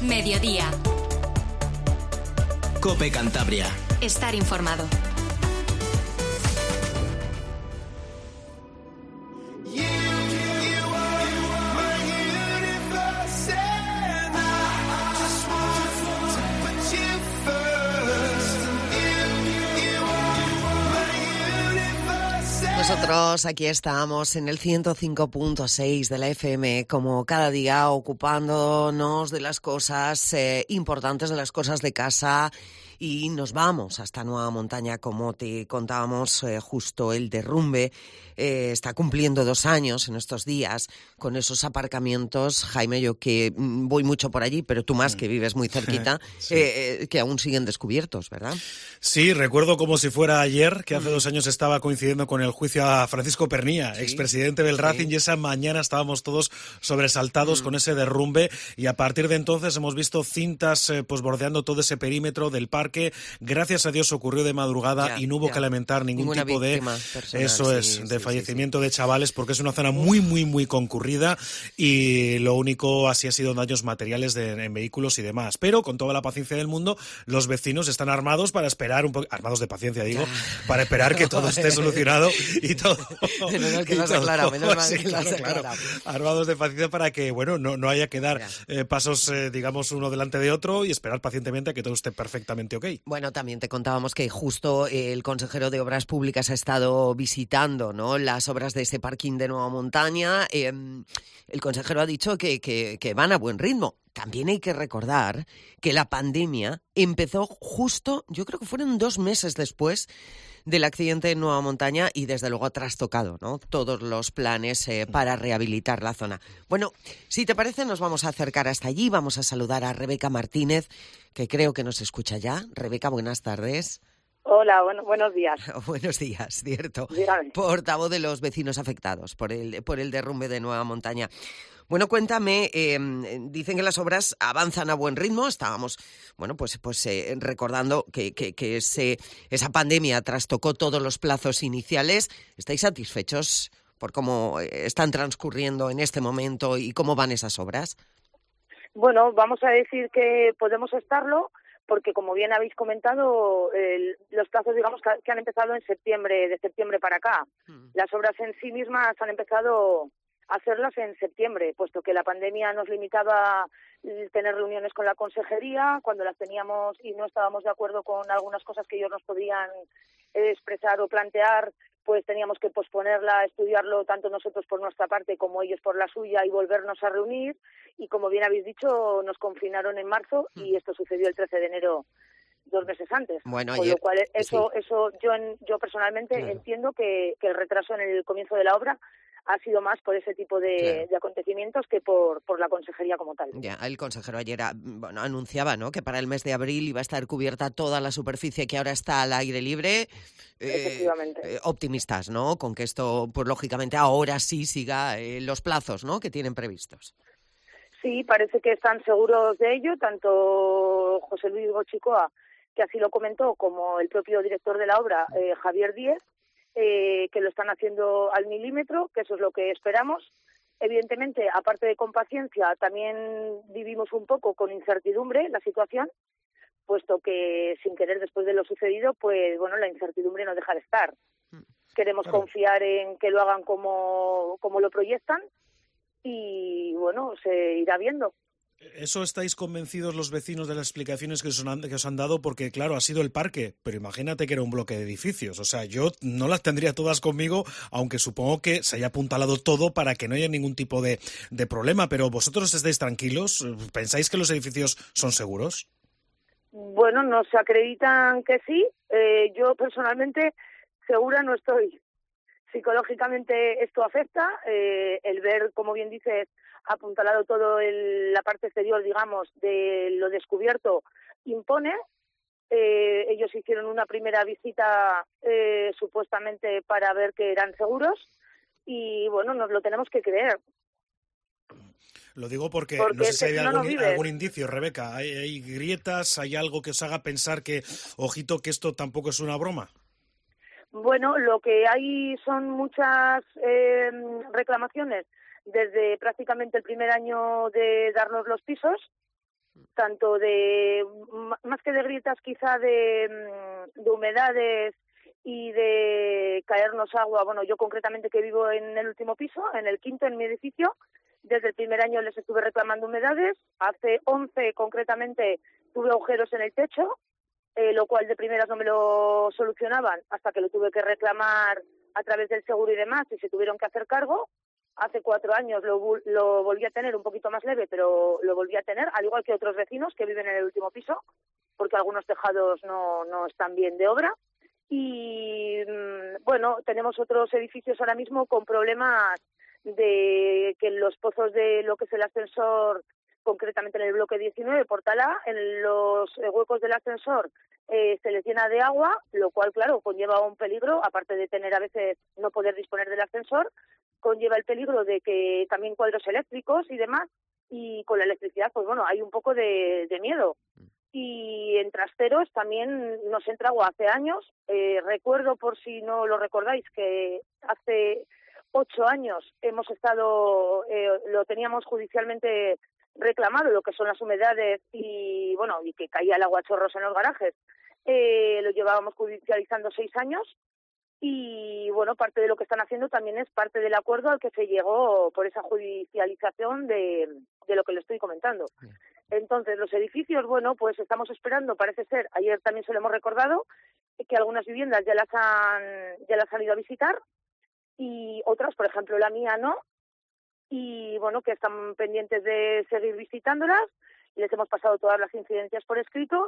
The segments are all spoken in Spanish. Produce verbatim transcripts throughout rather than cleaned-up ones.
Mediodía. COPE Cantabria. Estar informado. Nosotros aquí estamos en el ciento cinco punto seis de la F M, como cada día, ocupándonos de las cosas eh, importantes, de las cosas de casa, y nos vamos hasta Nueva Montaña, como te contábamos, eh, justo el derrumbe. Eh, está cumpliendo dos años en estos días con esos aparcamientos. Jaime, yo que mm, voy mucho por allí, pero tú más, que vives muy cerquita, sí. eh, eh, que aún siguen descubiertos, ¿verdad? Sí, recuerdo como si fuera ayer, que hace mm. dos años estaba coincidiendo con el juicio a Francisco Pernía, sí. expresidente del Racing, sí. y esa mañana estábamos todos sobresaltados mm. con ese derrumbe, y a partir de entonces hemos visto cintas eh, pues bordeando todo ese perímetro del parque. Gracias a Dios ocurrió de madrugada ya, y no hubo ya. que lamentar ningún Ninguna tipo de personal, eso es, sí, de sí, fallecimiento sí, sí. de chavales, porque es una zona muy, muy, muy concurrida, y lo único así ha sido daños materiales de, en vehículos y demás. Pero con toda la paciencia del mundo, los vecinos están armados para esperar un poco, armados de paciencia digo, para esperar que todo esté solucionado y todo. Menos mal que lo has aclarado, menos mal sí, que lo has claro, aclarado. Claro. Armados de paciencia para que, bueno, no, no haya que dar eh, pasos, eh, digamos, uno delante de otro, y esperar pacientemente a que todo esté perfectamente ok. Bueno, también te contábamos que justo el consejero de Obras Públicas ha estado visitando, ¿no?, las obras de ese parking de Nueva Montaña. Eh, el consejero ha dicho que, que, que van a buen ritmo. También hay que recordar que la pandemia empezó justo, yo creo que fueron dos meses después del accidente en Nueva Montaña, y desde luego ha trastocado, ¿no?, todos los planes eh, para rehabilitar la zona. Bueno, si te parece, nos vamos a acercar hasta allí. Vamos a saludar a Rebeca Martínez, que creo que nos escucha ya. Rebeca, buenas tardes. Hola, bueno, buenos días. Buenos días, cierto. Dígame. Portavoz de los vecinos afectados por el, por el derrumbe de Nueva Montaña. Bueno, cuéntame, eh, dicen que las obras avanzan a buen ritmo. Estábamos, bueno, pues, pues eh, recordando que, que, que ese, esa pandemia trastocó todos los plazos iniciales. ¿Estáis satisfechos por cómo están transcurriendo en este momento y cómo van esas obras? Bueno, vamos a decir que podemos estarlo, porque como bien habéis comentado, el, los plazos, digamos, que, que han empezado en septiembre, de septiembre para acá. Mm. Las obras en sí mismas han empezado a hacerlas en septiembre, puesto que la pandemia nos limitaba a tener reuniones con la consejería cuando las teníamos y no estábamos de acuerdo con algunas cosas que ellos nos podían expresar o plantear, pues teníamos que posponerla, estudiarlo tanto nosotros por nuestra parte como ellos por la suya, y volvernos a reunir. Y como bien habéis dicho, nos confinaron en marzo y esto sucedió el trece de enero, dos meses antes. Bueno, con ayer, lo cual eso, sí. eso yo, en, yo personalmente claro. entiendo que, que el retraso en el comienzo de la obra ha sido más por ese tipo de, claro. de acontecimientos que por, por la consejería como tal. Ya, el consejero ayer bueno, anunciaba, ¿no?, que para el mes de abril iba a estar cubierta toda la superficie que ahora está al aire libre. Efectivamente. Eh, optimistas, ¿no?, con que esto, pues lógicamente, ahora sí siga eh, los plazos, ¿no?, que tienen previstos. Sí, parece que están seguros de ello, tanto José Luis Gochicoa, que así lo comentó, como el propio director de la obra, eh, Javier Díez, Eh, que lo están haciendo al milímetro, que eso es lo que esperamos. Evidentemente, aparte de con paciencia, también vivimos un poco con incertidumbre la situación, puesto que sin querer, después de lo sucedido, pues bueno, la incertidumbre no deja de estar. Queremos claro. confiar en que lo hagan como, como lo proyectan, y bueno, se irá viendo. ¿Eso estáis convencidos los vecinos de las explicaciones que os, han, que os han dado? Porque, claro, ha sido el parque, pero imagínate que era un bloque de edificios. O sea, yo no las tendría todas conmigo, aunque supongo que se haya apuntalado todo para que no haya ningún tipo de, de problema. Pero ¿vosotros estáis tranquilos? ¿Pensáis que los edificios son seguros? Bueno, nos acreditan que sí. Eh, yo, personalmente, segura no estoy. Psicológicamente esto afecta. Eh, el ver, como bien dices, apuntalado todo el, la parte exterior, digamos, de lo descubierto, impone. Eh, ellos hicieron una primera visita eh, supuestamente para ver que eran seguros, y bueno, nos lo tenemos que creer. Lo digo porque, porque no sé si hay no algún, algún indicio, Rebeca. ¿Hay, ¿Hay grietas? ¿Hay algo que os haga pensar que, ojito, que esto tampoco es una broma? Bueno, lo que hay son muchas eh, reclamaciones desde prácticamente el primer año de darnos los pisos, tanto de, más que de grietas, quizá de, de humedades y de caernos agua. Bueno, yo concretamente que vivo en el último piso, en el quinto, en mi edificio, desde el primer año les estuve reclamando humedades. Hace once concretamente tuve agujeros en el techo, eh, lo cual de primeras no me lo solucionaban hasta que lo tuve que reclamar a través del seguro y demás, y se tuvieron que hacer cargo. Hace cuatro años lo, lo volví a tener un poquito más leve, pero lo volví a tener, al igual que otros vecinos que viven en el último piso, porque algunos tejados no, no están bien de obra. Y bueno, tenemos otros edificios ahora mismo con problemas de que en los pozos de lo que es el ascensor, concretamente en el bloque diecinueve, Portal A, en los huecos del ascensor eh, se les llena de agua, lo cual, claro, conlleva un peligro, aparte de tener a veces no poder disponer del ascensor, conlleva el peligro de que también cuadros eléctricos y demás, y con la electricidad, pues bueno, hay un poco de, de miedo. Y en trasteros también nos entra agua hace años. Eh, recuerdo, por si no lo recordáis, que hace ocho años hemos estado, eh, lo teníamos judicialmente reclamado, lo que son las humedades y, bueno, y que caía el agua a chorros en los garajes. Eh, lo llevábamos judicializando seis años. Y, bueno, parte de lo que están haciendo también es parte del acuerdo al que se llegó por esa judicialización de, de lo que le estoy comentando. Entonces, los edificios, bueno, pues estamos esperando, parece ser, ayer también se lo hemos recordado, que algunas viviendas ya las han, ya las han ido a visitar y otras, por ejemplo, la mía no, y, bueno, que están pendientes de seguir visitándolas. Les hemos pasado todas las incidencias por escrito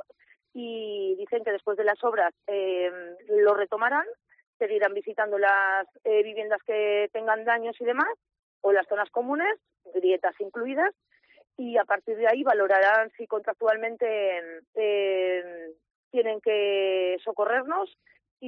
y dicen que después de las obras eh, lo retomarán. Seguirán visitando las eh, viviendas que tengan daños y demás, o las zonas comunes, grietas incluidas, y a partir de ahí valorarán si contractualmente eh, tienen que socorrernos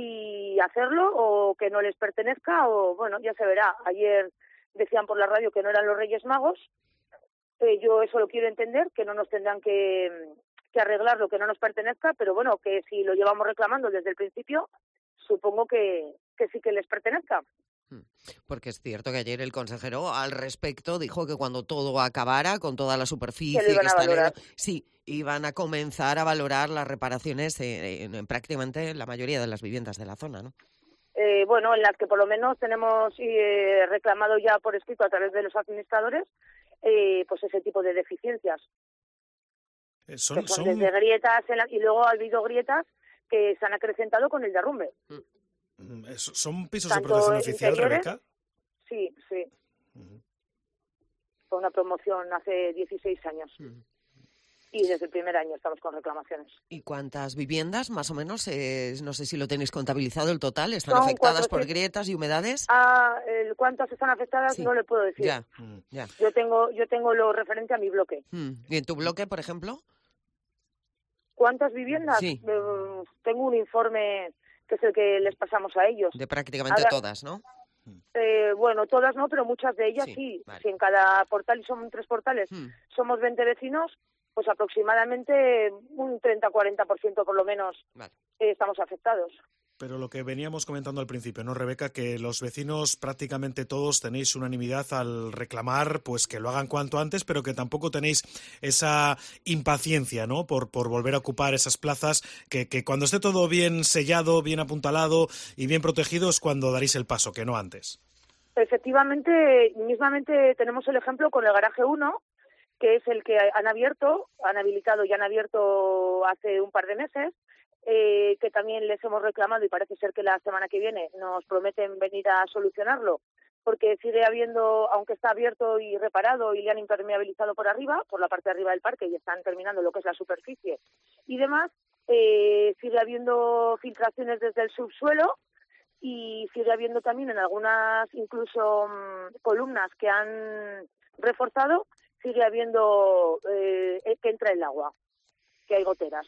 y hacerlo, o que no les pertenezca, o bueno, ya se verá. Ayer decían por la radio que no eran los Reyes Magos. Eh, yo eso lo quiero entender, que no nos tendrán que, que arreglar lo que no nos pertenezca, pero bueno, que si lo llevamos reclamando desde el principio, supongo que, que sí que les pertenezca. Porque es cierto que ayer el consejero al respecto dijo que cuando todo acabara con toda la superficie que, que está en, sí, iban a comenzar a valorar las reparaciones en, en prácticamente la mayoría de las viviendas de la zona, ¿no? Eh, bueno, en las que por lo menos tenemos eh, reclamado ya por escrito a través de los administradores, eh, pues ese tipo de deficiencias. Eh, son, que son, son desde grietas en la, y luego ha habido grietas que se han acrecentado con el derrumbe. ¿Son pisos Tanto de protección oficial, Rebeca? Sí, sí. Uh-huh. Fue una promoción hace dieciséis años. Uh-huh. Y desde el primer año estamos con reclamaciones. ¿Y cuántas viviendas, más o menos? Eh, no sé si lo tenéis contabilizado el total. ¿Están Son afectadas cuatrocientos... por grietas y humedades? Ah, el, ¿cuántas están afectadas? Sí. No le puedo decir. Ya, mm, ya. Yo tengo, yo tengo lo referente a mi bloque. Mm. ¿Y en tu bloque, por ejemplo? ¿Cuántas viviendas? Sí. Eh, tengo un informe que es el que les pasamos a ellos. De prácticamente Ahora, todas, ¿no? Eh, bueno, todas no, pero muchas de ellas sí. sí. Vale. Si en cada portal, y son tres portales, hmm. somos veinte vecinos, pues aproximadamente un treinta a cuarenta por ciento por lo menos vale. eh, estamos afectados. Pero lo que veníamos comentando al principio, ¿no, Rebeca? Que los vecinos prácticamente todos tenéis unanimidad al reclamar pues que lo hagan cuanto antes, pero que tampoco tenéis esa impaciencia, ¿no? Por, por volver a ocupar esas plazas, que, que cuando esté todo bien sellado, bien apuntalado y bien protegido es cuando daréis el paso, que no antes. Efectivamente, mismamente tenemos el ejemplo con el garaje uno, que es el que han abierto, han habilitado y han abierto hace un par de meses, Eh, que también les hemos reclamado y parece ser que la semana que viene nos prometen venir a solucionarlo, porque sigue habiendo, aunque está abierto y reparado y le han impermeabilizado por arriba, por la parte de arriba del parque, y están terminando lo que es la superficie y demás, eh, sigue habiendo filtraciones desde el subsuelo y sigue habiendo también en algunas incluso mmm, columnas que han reforzado, sigue habiendo eh, que entra el agua, que hay goteras.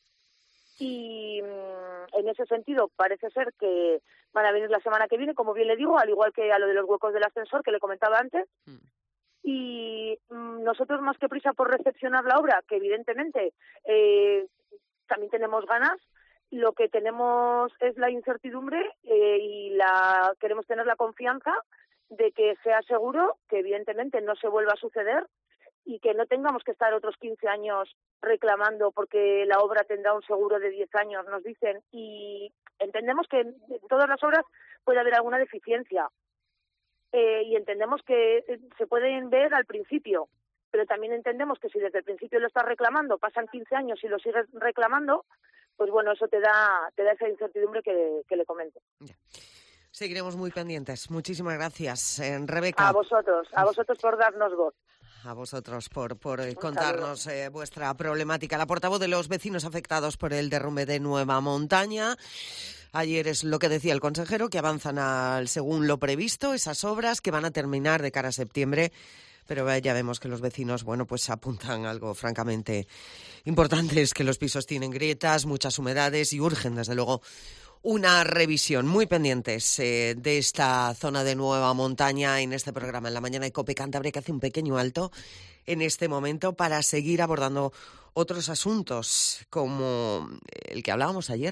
Y en ese sentido parece ser que van a venir la semana que viene, como bien le digo, al igual que a lo de los huecos del ascensor que le comentaba antes. Mm. Y mm, nosotros más que prisa por recepcionar la obra, que evidentemente eh, también tenemos ganas, lo que tenemos es la incertidumbre eh, y la queremos tener la confianza de que sea seguro, que evidentemente no se vuelva a suceder y que no tengamos que estar otros quince años reclamando porque la obra tendrá un seguro de diez años, nos dicen, y entendemos que en todas las obras puede haber alguna deficiencia eh, y entendemos que se pueden ver al principio, pero también entendemos que si desde el principio lo estás reclamando, pasan quince años y lo sigues reclamando, pues bueno, eso te da te da esa incertidumbre que, que le comento. Ya. Seguiremos muy pendientes. Muchísimas gracias, eh, Rebeca. A vosotros, a vosotros por darnos voz. A vosotros por, por eh, contarnos eh, vuestra problemática. La portavoz de los vecinos afectados por el derrumbe de Nueva Montaña. Ayer es lo que decía el consejero, que avanzan al, según lo previsto, esas obras que van a terminar de cara a septiembre. Pero ya vemos que los vecinos, bueno, pues apuntan algo francamente importante, es que los pisos tienen grietas, muchas humedades y urgen, desde luego, una revisión. Muy pendientes eh, de esta zona de Nueva Montaña en este programa en la mañana de COPE Cantabria, que hace un pequeño alto en este momento para seguir abordando otros asuntos como el que hablábamos ayer,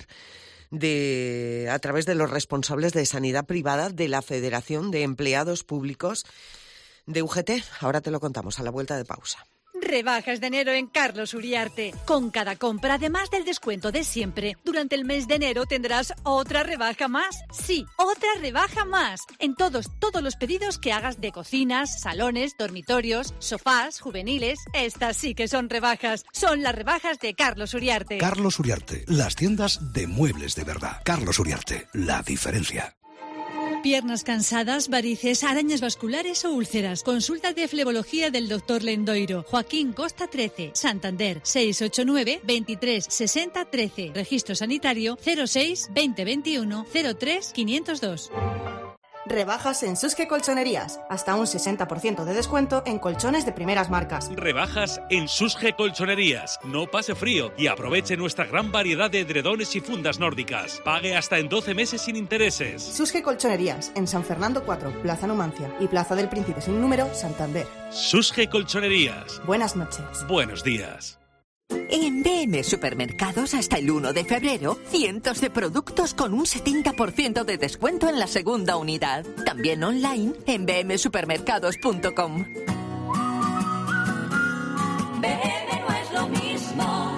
de a través de los responsables de sanidad privada de la Federación de Empleados Públicos de U G T. Ahora te lo contamos a la vuelta de pausa. Rebajas de enero en Carlos Uriarte. Con cada compra, además del descuento de siempre, durante el mes de enero tendrás otra rebaja más. Sí, otra rebaja más. En todos, todos los pedidos que hagas de cocinas, salones, dormitorios, sofás, juveniles. Estas sí que son rebajas. Son las rebajas de Carlos Uriarte. Carlos Uriarte, las tiendas de muebles de verdad. Carlos Uriarte, la diferencia. Piernas cansadas, varices, arañas vasculares o úlceras. Consulta de flebología del doctor Lendoiro. Joaquín Costa trece, Santander, seis ocho nueve, veintitrés, sesenta, trece. Registro sanitario cero seis, veinte veintiuno, cero tres, quinientos dos. Rebajas en Susge Colchonerías. Hasta un sesenta por ciento de descuento en colchones de primeras marcas. Rebajas en Susge Colchonerías. No pase frío y aproveche nuestra gran variedad de edredones y fundas nórdicas. Pague hasta en doce meses sin intereses. Susge Colchonerías, en San Fernando cuatro, Plaza Numancia y Plaza del Príncipe sin número, Santander. Susge Colchonerías. Buenas noches. Buenos días. En B M Supermercados hasta el uno de febrero, cientos de productos con un setenta por ciento de descuento en la segunda unidad. También online en b m supermercados punto com. B M no es lo mismo.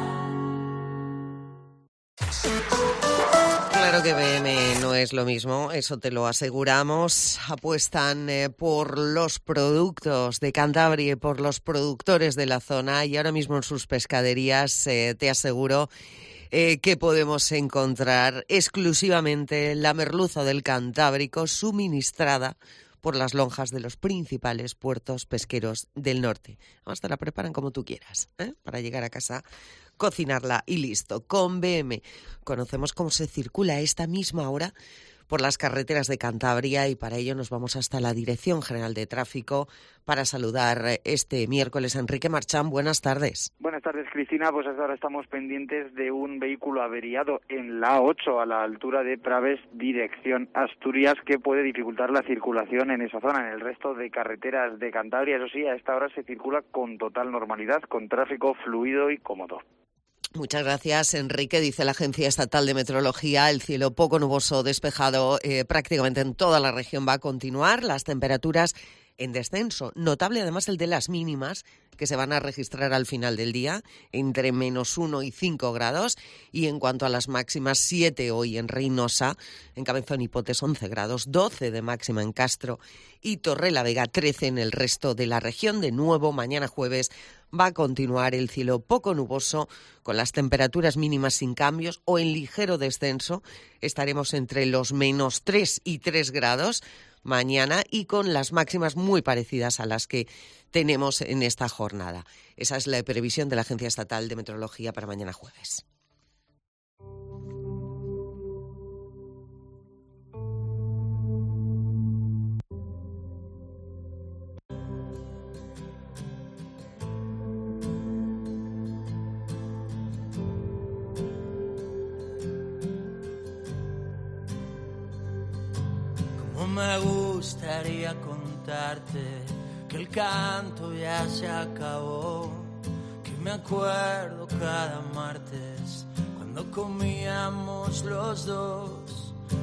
Claro que B M no es lo mismo, eso te lo aseguramos. Apuestan eh, por los productos de Cantabria y por los productores de la zona, y ahora mismo en sus pescaderías eh, te aseguro eh, que podemos encontrar exclusivamente la merluza del Cantábrico suministrada por las lonjas de los principales puertos pesqueros del norte. Además te la preparan como tú quieras, ¿eh? Para llegar a casa, cocinarla y listo. Con B M conocemos cómo se circula a esta misma hora por las carreteras de Cantabria, y para ello nos vamos hasta la Dirección General de Tráfico para saludar este miércoles a Enrique Marchán. Buenas tardes. Buenas tardes, Cristina. Pues hasta ahora estamos pendientes de un vehículo averiado en la A ocho a la altura de Praves, dirección Asturias, que puede dificultar la circulación en esa zona. En el resto de carreteras de Cantabria, eso sí, a esta hora se circula con total normalidad, con tráfico fluido y cómodo. Muchas gracias, Enrique. Dice la Agencia Estatal de Meteorología, el cielo poco nuboso, despejado eh, prácticamente en toda la región va a continuar. Las temperaturas en descenso. Notable además el de las mínimas, que se van a registrar al final del día, entre menos uno y cinco grados. Y en cuanto a las máximas, siete hoy en Reynosa, en Cabezón y Potes once grados, doce de máxima en Castro y Torrelavega, trece en el resto de la región. De nuevo, mañana jueves va a continuar el cielo poco nuboso, con las temperaturas mínimas sin cambios o en ligero descenso. Estaremos entre los menos tres y tres grados mañana, y con las máximas muy parecidas a las que tenemos en esta jornada. Esa es la previsión de la Agencia Estatal de Meteorología para mañana jueves. Me gustaría contarte que el canto ya se acabó, que me acuerdo cada martes cuando comíamos los dos de tu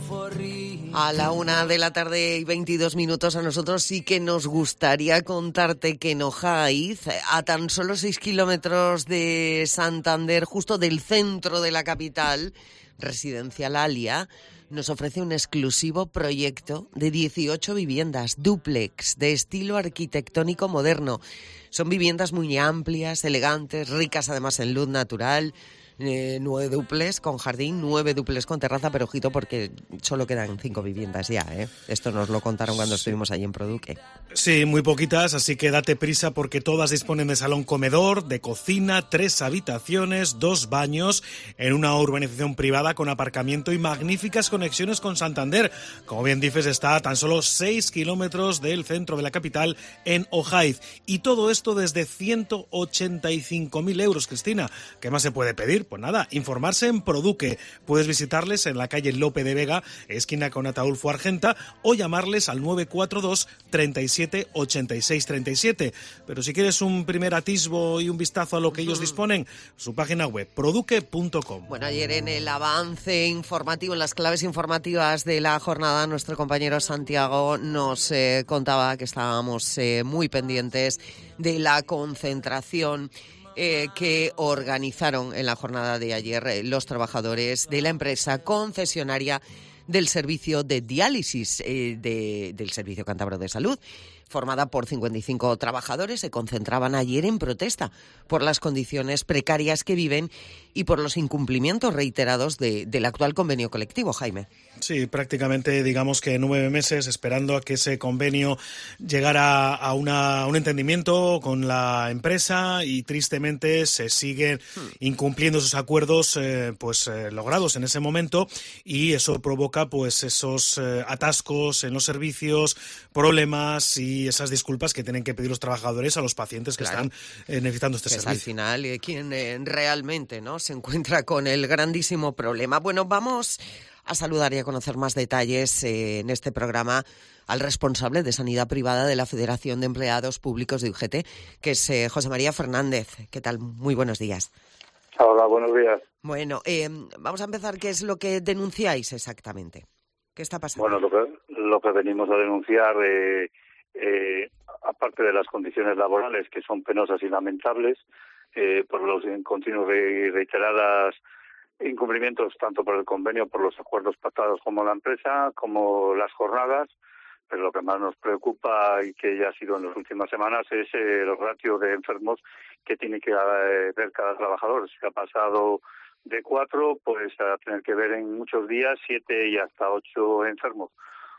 forrí. A la una de la tarde y veintidós minutos a nosotros sí que nos gustaría contarte que en Ojaiz, a tan solo seis kilómetros de Santander, justo del centro de la capital, Residencial Alia, nos ofrece un exclusivo proyecto de dieciocho viviendas dúplex de estilo arquitectónico moderno. Son viviendas muy amplias, elegantes, ricas además en luz natural. Eh, nueve duples con jardín, nueve duples con terraza, pero ojito porque solo quedan cinco viviendas ya, ¿eh? Esto nos lo contaron cuando sí. estuvimos allí en Produque. Sí, muy poquitas, así que date prisa porque todas disponen de salón comedor, de cocina, tres habitaciones, dos baños, en una urbanización privada con aparcamiento y magníficas conexiones con Santander. Como bien dices, está a tan solo seis kilómetros del centro de la capital en Ojaiz. Y todo esto desde ciento ochenta y cinco mil euros, Cristina. ¿Qué más se puede pedir? Pues nada, informarse en Produque. Puedes visitarles en la calle Lope de Vega, esquina con Ataulfo Argenta, o llamarles al nueve cuatro dos, treinta y siete, ochenta y seis, treinta y siete. Pero si quieres un primer atisbo y un vistazo a lo que ellos disponen, su página web, produque punto com. Bueno, ayer en el avance informativo, en las claves informativas de la jornada, nuestro compañero Santiago nos eh, contaba que estábamos eh, muy pendientes de la concentración Eh, que organizaron en la jornada de ayer eh, los trabajadores de la empresa concesionaria del servicio de diálisis eh, de, del Servicio Cántabro de Salud, formada por cincuenta y cinco trabajadores. Se concentraban ayer en protesta por las condiciones precarias que viven y por los incumplimientos reiterados de, del actual convenio colectivo, Jaime. Sí, prácticamente digamos que nueve meses esperando a que ese convenio llegara a, una, a un entendimiento con la empresa y tristemente se siguen incumpliendo esos acuerdos eh, pues eh, logrados en ese momento y eso provoca pues esos eh, atascos en los servicios, problemas y esas disculpas que tienen que pedir los trabajadores a los pacientes que claro. están eh, necesitando este que servicio. Es al final eh, quien eh, realmente no se encuentra con el grandísimo problema. Bueno, vamos a saludar y a conocer más detalles eh, en este programa al responsable de Sanidad Privada de la Federación de Empleados Públicos de U G T, que es eh, José María Fernández. ¿Qué tal? Muy buenos días. Hola, buenos días. Bueno, eh, vamos a empezar. ¿Qué es lo que denunciáis exactamente? ¿Qué está pasando? Bueno, lo que, lo que venimos a denunciar, eh, eh, aparte de las condiciones laborales que son penosas y lamentables, eh, por los continuos y reiteradas incumplimientos tanto por el convenio, por los acuerdos pactados como la empresa, como las jornadas, pero lo que más nos preocupa y que ya ha sido en las últimas semanas es eh, el ratio de enfermos que tiene que eh, ver cada trabajador. Se ha pasado de cuatro pues a tener que ver en muchos días siete y hasta ocho enfermos.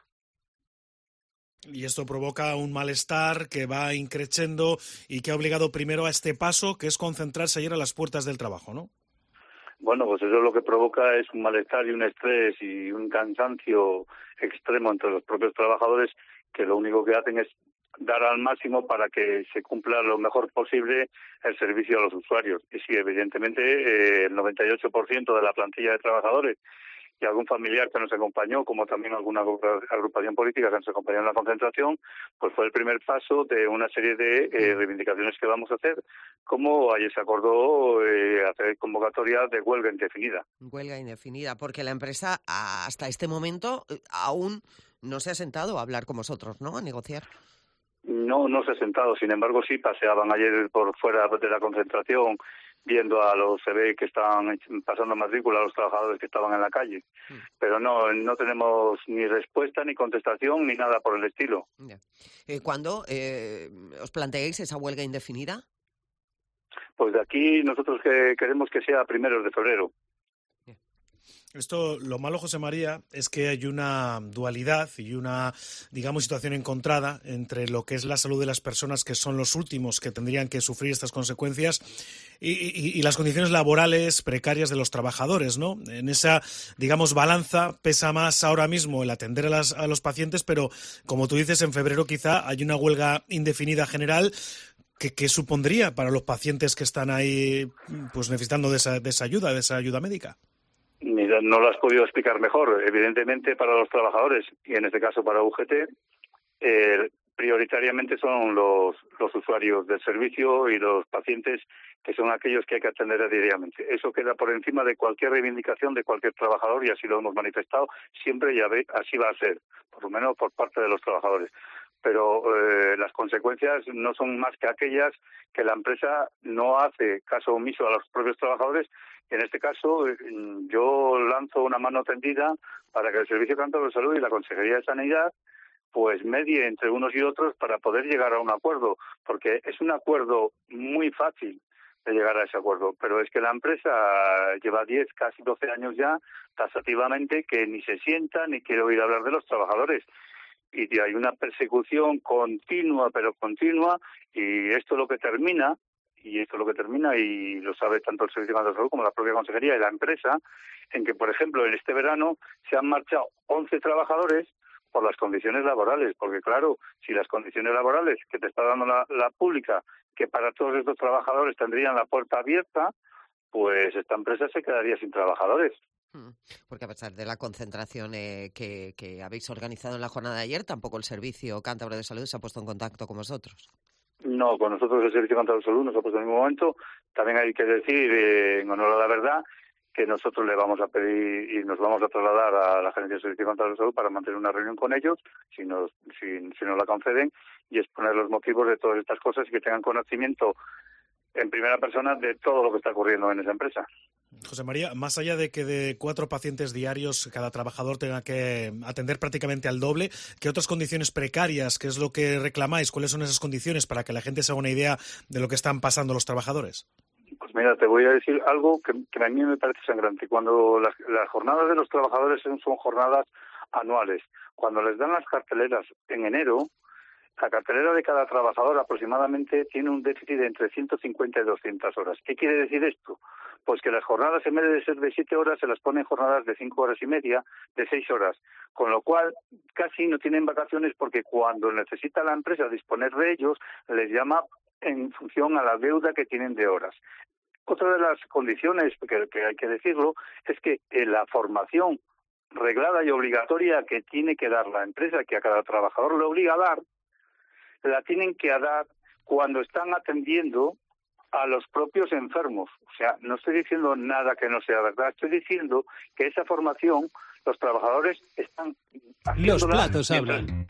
Y esto provoca un malestar que va increciendo y que ha obligado primero a este paso, que es concentrarse ayer a las puertas del trabajo, ¿no? Bueno, pues eso lo que provoca es un malestar y un estrés y un cansancio extremo entre los propios trabajadores que lo único que hacen es dar al máximo para que se cumpla lo mejor posible el servicio a los usuarios. Y sí, evidentemente, eh, el noventa y ocho por ciento de la plantilla de trabajadores y algún familiar que nos acompañó, como también alguna agrupación política que nos acompañó en la concentración, pues fue el primer paso de una serie de eh, reivindicaciones que vamos a hacer, como ayer se acordó eh, hacer convocatoria de huelga indefinida. Huelga indefinida, porque la empresa hasta este momento aún no se ha sentado a hablar con vosotros, ¿no?, a negociar. No, no se ha sentado, sin embargo sí paseaban ayer por fuera de la concentración, viendo a los se ve que estaban pasando matrícula a los trabajadores que estaban en la calle. Mm. Pero no, no tenemos ni respuesta, ni contestación, ni nada por el estilo. Yeah. Eh, ¿Cuándo eh, os planteáis esa huelga indefinida? Pues de aquí nosotros que queremos que sea a primeros de febrero. Esto, lo malo, José María, es que hay una dualidad y una, digamos, situación encontrada entre lo que es la salud de las personas, que son los últimos que tendrían que sufrir estas consecuencias, y, y, y las condiciones laborales precarias de los trabajadores, ¿no? En esa, digamos, balanza pesa más ahora mismo el atender a, las, a los pacientes, pero, como tú dices, en febrero quizá hay una huelga indefinida general. ¿Qué, qué supondría para los pacientes que están ahí pues necesitando de esa, de esa ayuda, de esa ayuda médica? Mira, no lo has podido explicar mejor. Evidentemente, para los trabajadores, y en este caso para U G T, eh, prioritariamente son los, los usuarios del servicio y los pacientes, que son aquellos que hay que atender diariamente. Eso queda por encima de cualquier reivindicación de cualquier trabajador, y así lo hemos manifestado siempre, y así va a ser, por lo menos por parte de los trabajadores. Pero eh, las consecuencias no son más que aquellas que la empresa no hace caso omiso a los propios trabajadores. En este caso, yo lanzo una mano tendida para que el Servicio Cántabro de Salud y la Consejería de Sanidad pues medie entre unos y otros para poder llegar a un acuerdo, porque es un acuerdo muy fácil de llegar a ese acuerdo, pero es que la empresa lleva diez, casi doce años ya, taxativamente, que ni se sienta ni quiere oír hablar de los trabajadores. Y hay una persecución continua, pero continua, y esto es lo que termina, y esto es lo que termina, y lo sabe tanto el Servicio Cántabro de Salud como la propia Consejería y la empresa, en que, por ejemplo, en este verano se han marchado once trabajadores por las condiciones laborales, porque claro, si las condiciones laborales que te está dando la, la pública, que para todos estos trabajadores tendrían la puerta abierta, pues esta empresa se quedaría sin trabajadores. Porque a pesar de la concentración eh, que, que habéis organizado en la jornada de ayer, tampoco el Servicio Cántabro de Salud se ha puesto en contacto con vosotros. No, con nosotros el Servicio Cántabro de Salud no se ha puesto en ningún momento. También hay que decir, eh, en honor a la verdad, que nosotros le vamos a pedir y nos vamos a trasladar a la Gerencia del Servicio Cántabro de Salud para mantener una reunión con ellos, si nos, si, si nos la conceden, y exponer los motivos de todas estas cosas y que tengan conocimiento en primera persona de todo lo que está ocurriendo en esa empresa. José María, más allá de que de cuatro pacientes diarios cada trabajador tenga que atender prácticamente al doble, ¿qué otras condiciones precarias, qué es lo que reclamáis? ¿Cuáles son esas condiciones para que la gente se haga una idea de lo que están pasando los trabajadores? Pues mira, te voy a decir algo que, que a mí me parece sangrante. Cuando las, las jornadas de los trabajadores son, son jornadas anuales, cuando les dan las carteleras en enero, la cartelera de cada trabajador aproximadamente tiene un déficit de entre ciento cincuenta y doscientas horas. ¿Qué quiere decir esto? Pues que las jornadas, en vez de ser de siete horas, se las ponen jornadas de cinco horas y media, de seis horas. Con lo cual, casi no tienen vacaciones, porque cuando necesita la empresa disponer de ellos, les llama en función a la deuda que tienen de horas. Otra de las condiciones, que, que hay que decirlo, es que en la formación reglada y obligatoria que tiene que dar la empresa, que a cada trabajador le obliga a dar, la tienen que dar cuando están atendiendo a los propios enfermos. O sea, no estoy diciendo nada que no sea verdad, estoy diciendo que esa formación los trabajadores están haciendo. Los platos hablan.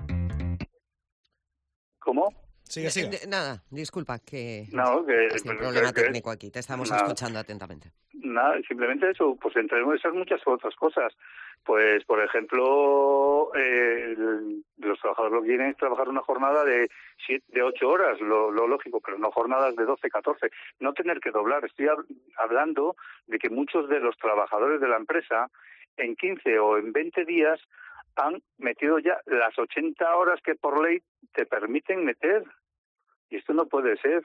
¿Cómo? Sigue, sigue. Nada, disculpa, que no, que es un problema que, técnico aquí, te estamos nada, escuchando atentamente. Nada, simplemente eso, pues entre esas muchas otras cosas. Pues, por ejemplo, eh, los trabajadores lo que quieren es trabajar una jornada de siete, de ocho horas, lo, lo lógico, pero no jornadas de doce, catorce. No tener que doblar. Estoy hab- hablando de que muchos de los trabajadores de la empresa en quince o en veinte días han metido ya las ochenta horas que por ley te permiten meter. Y esto no puede ser.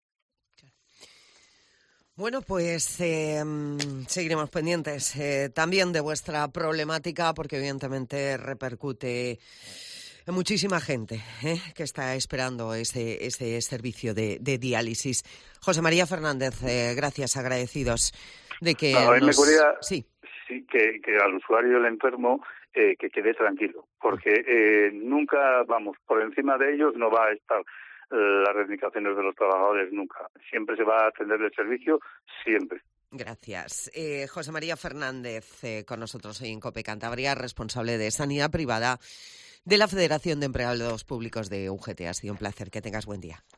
Bueno, pues eh, seguiremos pendientes eh, también de vuestra problemática, porque evidentemente repercute en muchísima gente eh, que está esperando ese, ese servicio de, de diálisis. José María Fernández, eh, gracias, agradecidos de que no, nos... me gustaría sí. Sí, que, que al usuario, el enfermo, eh, que quede tranquilo, porque eh, nunca, vamos, por encima de ellos no va a estar las reivindicaciones de los trabajadores, nunca. Siempre se va a atender el servicio, siempre. Gracias. Eh, José María Fernández, eh, con nosotros hoy en COPE Cantabria, responsable de Sanidad Privada de la Federación de Empleados Públicos de U G T. Ha sido un placer. Que tengas buen día.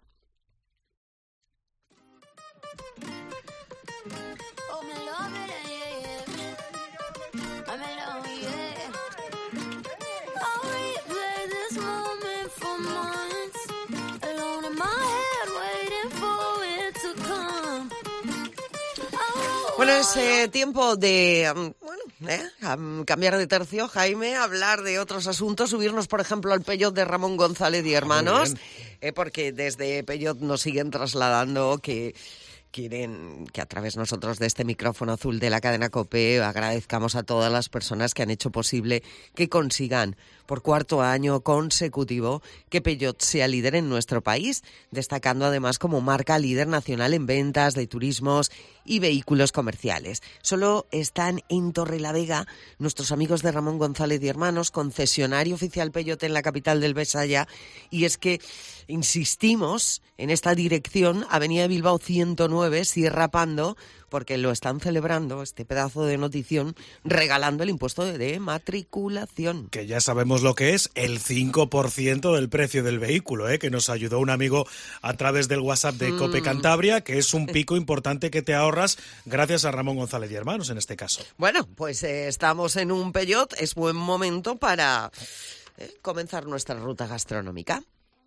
Bueno, es eh, tiempo de um, bueno, eh, um, cambiar de tercio, Jaime, hablar de otros asuntos, subirnos, por ejemplo, al Peyot de Ramón González y Hermanos, eh, porque desde Peyot nos siguen trasladando que quieren que a través nosotros de este micrófono azul de la cadena COPE agradezcamos a todas las personas que han hecho posible que consigan por cuarto año consecutivo que Peyot sea líder en nuestro país, destacando además como marca líder nacional en ventas de turismos y vehículos comerciales. Solo están en Torrelavega nuestros amigos de Ramón González y Hermanos, concesionario oficial Peugeot en la capital del Besaya, y es que insistimos en esta dirección, Avenida Bilbao ciento nueve, Sierra Pando, porque lo están celebrando, este pedazo de notición, regalando el impuesto de matriculación. Que ya sabemos lo que es, el cinco por ciento del precio del vehículo, ¿eh? Que nos ayudó un amigo a través del WhatsApp de mm. Cope Cantabria, que es un pico importante que te ahorras gracias a Ramón González y Hermanos en este caso. Bueno, pues eh, estamos en un Peugeot, es buen momento para eh, comenzar nuestra ruta gastronómica.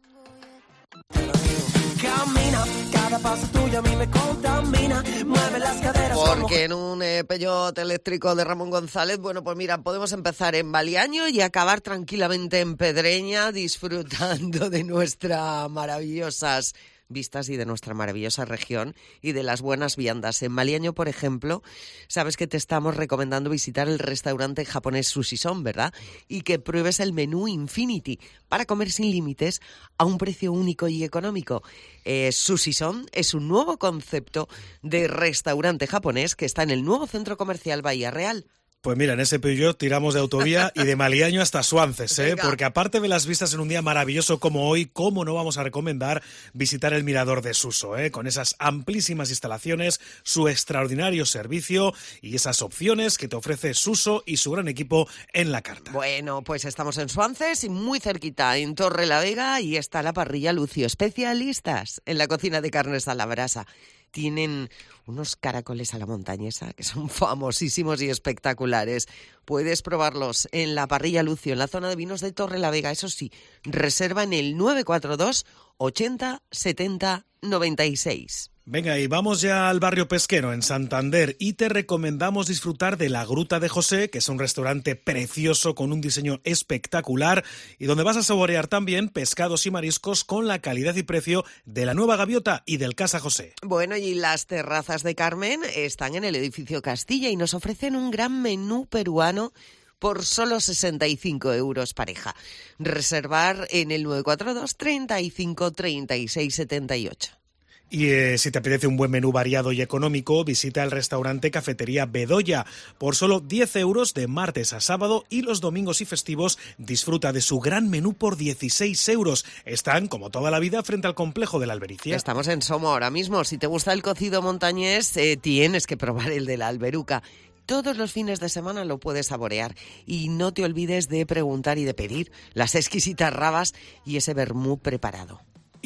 Camina, cada paso tuyo a mí me contamina, mueve las caderas. Porque en un eh, Peugeot eléctrico de Ramón González, bueno, pues mira, podemos empezar en Baliaño y acabar tranquilamente en Pedreña, disfrutando de nuestras maravillosas vistas y de nuestra maravillosa región y de las buenas viandas. En Baliaño, por ejemplo, sabes que te estamos recomendando visitar el restaurante japonés Sushi Son, ¿verdad? Y que pruebes el menú Infinity para comer sin límites a un precio único y económico. Eh, Sushi Son es un nuevo concepto de restaurante japonés que está en el nuevo centro comercial Bahía Real. Pues mira, en ese Peugeot tiramos de autovía y de Maliaño hasta Suances, ¿eh? Porque aparte de las vistas en un día maravilloso como hoy, ¿cómo no vamos a recomendar visitar el Mirador de Suso, ¿eh? Con esas amplísimas instalaciones, su extraordinario servicio y esas opciones que te ofrece Suso y su gran equipo en la carta. Bueno, pues estamos en Suances y muy cerquita, en Torrelavega, y está la parrilla Lucio, especialistas en la cocina de carnes a la brasa. Tienen unos caracoles a la montañesa que son famosísimos y espectaculares. Puedes probarlos en la parrilla Lucio, en la zona de vinos de Torrelavega. Eso sí, reserva en el nueve cuatro dos ochenta setenta noventa y seis. Venga, y vamos ya al barrio pesquero, en Santander, y te recomendamos disfrutar de la Gruta de José, que es un restaurante precioso con un diseño espectacular y donde vas a saborear también pescados y mariscos con la calidad y precio de la Nueva Gaviota y del Casa José. Bueno, y las terrazas de Carmen están en el edificio Castilla y nos ofrecen un gran menú peruano por solo sesenta y cinco euros pareja. Reservar en el nueve cuatro dos treinta y cinco treinta y seis setenta y ocho. Y eh, si te apetece un buen menú variado y económico, visita el restaurante Cafetería Bedoya. Por solo diez euros de martes a sábado, y los domingos y festivos disfruta de su gran menú por dieciséis euros. Están, como toda la vida, frente al complejo de la Albericia. Estamos en Somo ahora mismo. Si te gusta el cocido montañés, eh, tienes que probar el de la Alberuca. Todos los fines de semana lo puedes saborear. Y no te olvides de preguntar y de pedir las exquisitas rabas y ese vermú preparado.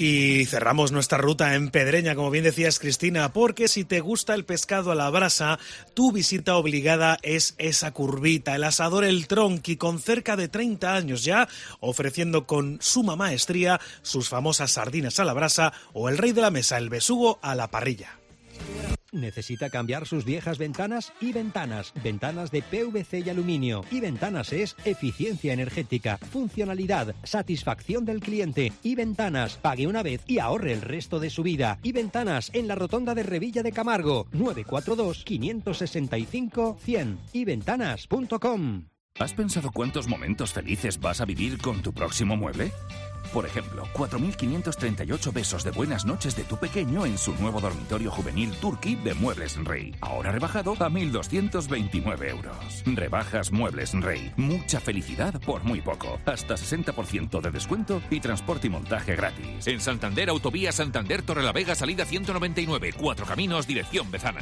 Y cerramos nuestra ruta en Pedreña, como bien decías, Cristina, porque si te gusta el pescado a la brasa, tu visita obligada es esa curvita, el asador El Tronqui, con cerca de treinta años ya, ofreciendo con suma maestría sus famosas sardinas a la brasa o el rey de la mesa, el besugo a la parrilla. ¿Necesita cambiar sus viejas ventanas? Y Ventanas, ventanas de P V C y aluminio. Y Ventanas es eficiencia energética, funcionalidad, satisfacción del cliente. Y Ventanas, pague una vez y ahorre el resto de su vida. Y Ventanas, en la rotonda de Revilla de Camargo, nueve cuatro dos cinco seis cinco cien. y ventanas punto com. ¿Has pensado cuántos momentos felices vas a vivir con tu próximo mueble? Por ejemplo, cuatro mil quinientos treinta y ocho besos de buenas noches de tu pequeño en su nuevo dormitorio juvenil Turquí de Muebles Rey. Ahora rebajado a mil doscientos veintinueve euros. Rebajas Muebles Rey. Mucha felicidad por muy poco. Hasta sesenta por ciento de descuento y transporte y montaje gratis. En Santander, Autovía Santander Torrelavega, salida ciento noventa y nueve. Cuatro Caminos, dirección Bezana.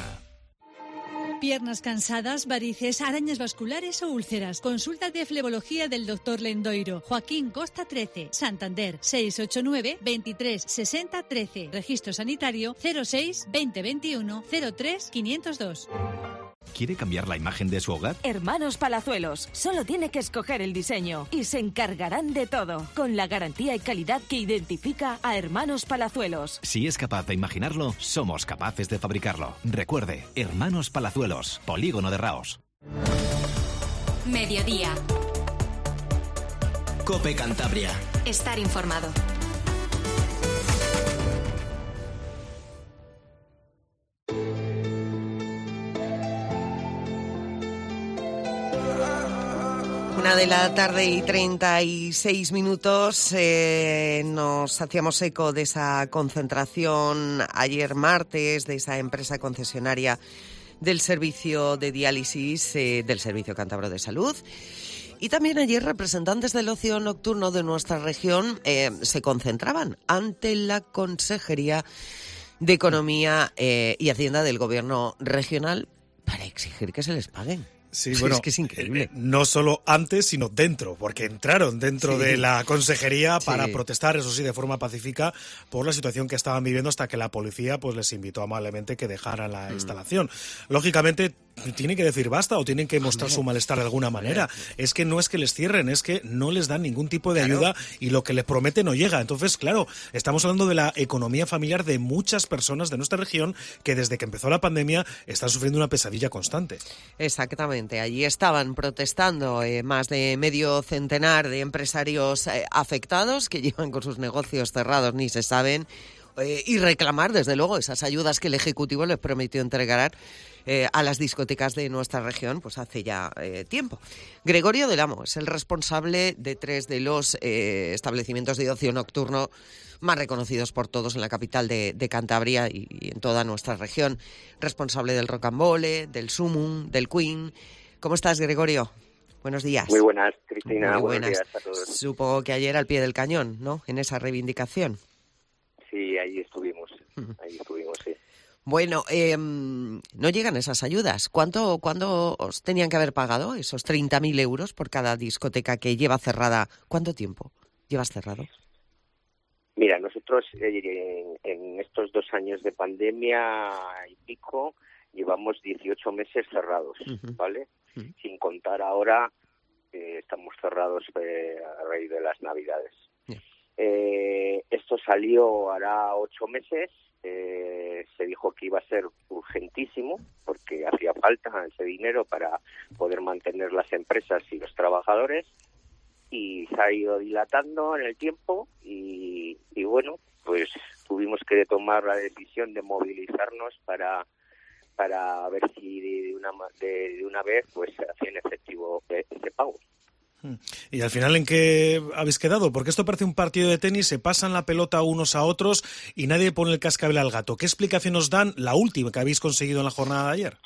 Piernas cansadas, varices, arañas vasculares o úlceras. Consulta de flebología del doctor Lendoiro. Joaquín Costa trece, Santander, seis ocho nueve veintitrés sesenta trece. Registro sanitario cero seis veinte veintiuno cero tres quinientos dos. ¿Quiere cambiar la imagen de su hogar? Hermanos Palazuelos. Solo tiene que escoger el diseño y se encargarán de todo, con la garantía y calidad que identifica a Hermanos Palazuelos. Si es capaz de imaginarlo, somos capaces de fabricarlo. Recuerde, Hermanos Palazuelos, Polígono de Raos. Mediodía. Cope Cantabria. Estar informado. Una de la tarde y treinta y seis minutos. Eh, nos hacíamos eco de esa concentración ayer martes de esa empresa concesionaria del servicio de diálisis eh, del Servicio Cántabro de Salud. Y también ayer representantes del ocio nocturno de nuestra región eh, se concentraban ante la Consejería de Economía eh, y Hacienda del Gobierno regional para exigir que se les paguen. Sí, bueno, es que es increíble. Eh, no solo antes, sino dentro, porque entraron dentro sí. de la consejería para sí. protestar, eso sí, de forma pacífica, por la situación que estaban viviendo hasta que la policía pues les invitó amablemente que dejaran la mm. instalación. Lógicamente, tienen que decir basta o tienen que mostrar su malestar de alguna manera. Es que no es que les cierren, es que no les dan ningún tipo de ayuda y lo que les prometen no llega. Entonces, claro, estamos hablando de la economía familiar de muchas personas de nuestra región que desde que empezó la pandemia están sufriendo una pesadilla constante. Exactamente. Allí estaban protestando eh, más de medio centenar de empresarios eh, afectados que llevan con sus negocios cerrados, ni se saben, eh, y reclamar, desde luego, esas ayudas que el Ejecutivo les prometió entregar Eh, a las discotecas de nuestra región pues hace ya eh, tiempo. Gregorio Del Amo es el responsable de tres de los eh, establecimientos de ocio nocturno más reconocidos por todos en la capital de, de Cantabria y, y en toda nuestra región. Responsable del Rocambole, del Sumum, del Queen. ¿Cómo estás, Gregorio? Buenos días. Muy buenas, Cristina. Muy buenas. Buenos días a todos. Supongo que ayer al pie del cañón, ¿no? En esa reivindicación. Sí, ahí estuvimos. Ahí estuvimos, sí. Bueno, eh, no llegan esas ayudas. ¿Cuánto, ¿Cuándo os tenían que haber pagado esos treinta mil euros por cada discoteca que lleva cerrada? ¿Cuánto tiempo llevas cerrado? Mira, nosotros eh, en, en estos dos años de pandemia y pico llevamos dieciocho meses cerrados, uh-huh. ¿vale? Uh-huh. Sin contar ahora, eh, estamos cerrados eh, a raíz de las Navidades. Yeah. Eh, esto salió hará ocho meses. Eh, se dijo que iba a ser urgentísimo porque hacía falta ese dinero para poder mantener las empresas y los trabajadores y se ha ido dilatando en el tiempo y, y bueno, pues tuvimos que tomar la decisión de movilizarnos para para ver si de una de, de una vez pues se hacía efectivo ese pago. Y al final, ¿en qué habéis quedado? Porque esto parece un partido de tenis, se pasan la pelota unos a otros y nadie pone el cascabel al gato. ¿Qué explicación os dan, la última que habéis conseguido en la jornada de ayer?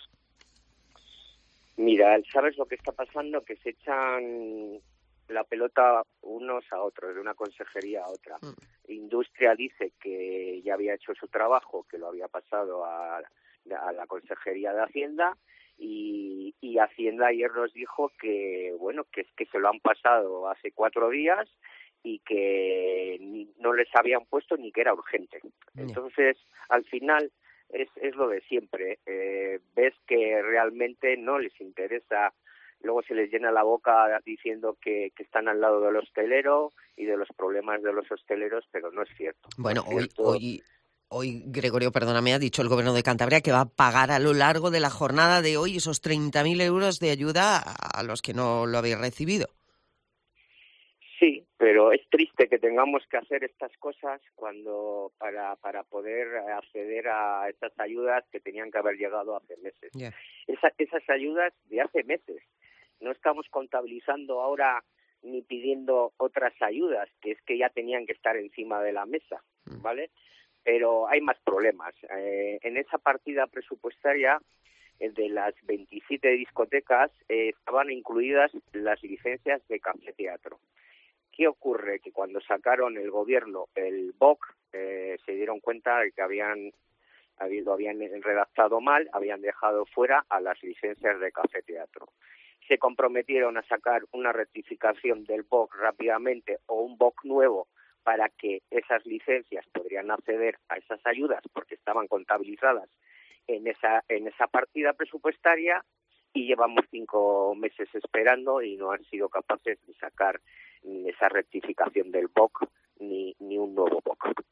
Mira, ¿sabes lo que está pasando? Que se echan la pelota unos a otros, de una consejería a otra. Mm. Industria dice que ya había hecho su trabajo, que lo había pasado a, a la Consejería de Hacienda. Y, y Hacienda ayer nos dijo que bueno que es que se lo han pasado hace cuatro días y que ni, no les habían puesto ni que era urgente. Entonces, al final es, es lo de siempre. Eh, ves que realmente no les interesa. Luego se les llena la boca diciendo que, que están al lado del hostelero y de los problemas de los hosteleros, pero no es cierto. Bueno, no es cierto. hoy... hoy... Hoy, Gregorio, perdóname, ha dicho el Gobierno de Cantabria que va a pagar a lo largo de la jornada de hoy esos treinta mil euros de ayuda a los que no lo habéis recibido. Sí, pero es triste que tengamos que hacer estas cosas cuando para para poder acceder a estas ayudas que tenían que haber llegado hace meses. Yeah. Esa, esas ayudas de hace meses. No estamos contabilizando ahora ni pidiendo otras ayudas, que es que ya tenían que estar encima de la mesa, ¿vale? Pero hay más problemas. Eh, en esa partida presupuestaria eh, de las veintisiete discotecas eh, estaban incluidas las licencias de café teatro. ¿Qué ocurre? Que cuando sacaron el gobierno el B O C, eh, se dieron cuenta de que habían lo habían redactado mal, habían dejado fuera a las licencias de café teatro. Se comprometieron a sacar una rectificación del B O C rápidamente o un B O C nuevo para que esas licencias podrían acceder a esas ayudas porque estaban contabilizadas en esa en esa partida presupuestaria y llevamos cinco meses esperando y no han sido capaces de sacar esa rectificación del B O C ni, ni un nuevo B O C.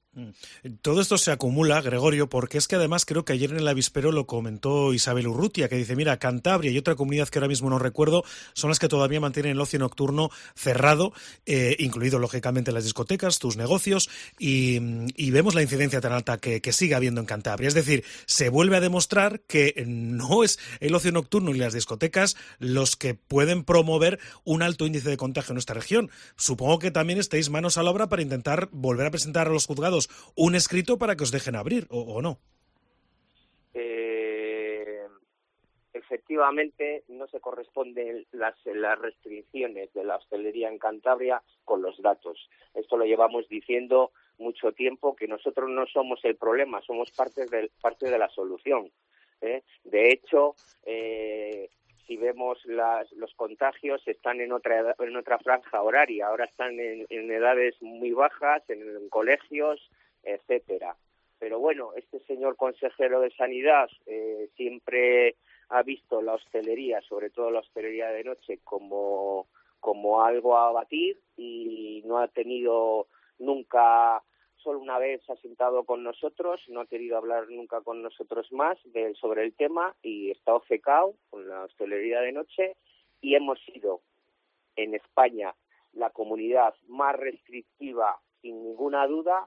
Todo esto se acumula, Gregorio, porque es que además creo que ayer en el avispero lo comentó Isabel Urrutia, que dice, mira, Cantabria y otra comunidad que ahora mismo no recuerdo son las que todavía mantienen el ocio nocturno cerrado, eh, incluido lógicamente las discotecas, tus negocios, y, y vemos la incidencia tan alta que, que sigue habiendo en Cantabria. Es decir, se vuelve a demostrar que no es el ocio nocturno y las discotecas los que pueden promover un alto índice de contagio en nuestra región. Supongo que también estáis manos a la obra para intentar volver a presentar a los juzgados un escrito para que os dejen abrir, ¿o, o no? Eh, efectivamente, no se corresponden las, las restricciones de la hostelería en Cantabria con los datos. Esto lo llevamos diciendo mucho tiempo, que nosotros no somos el problema, somos parte de, parte de la solución. ¿eh? De hecho, eh, si vemos las, los contagios, están en otra en otra franja horaria. Ahora están en, en edades muy bajas, en, en colegios, etcétera. Pero bueno, este señor consejero de Sanidad eh, siempre ha visto la hostelería, sobre todo la hostelería de noche, como, como algo a abatir, y no ha tenido nunca, solo una vez ha sentado con nosotros, no ha querido hablar nunca con nosotros más de, sobre el tema, y está obcecado con la hostelería de noche, y hemos sido en España la comunidad más restrictiva, sin ninguna duda,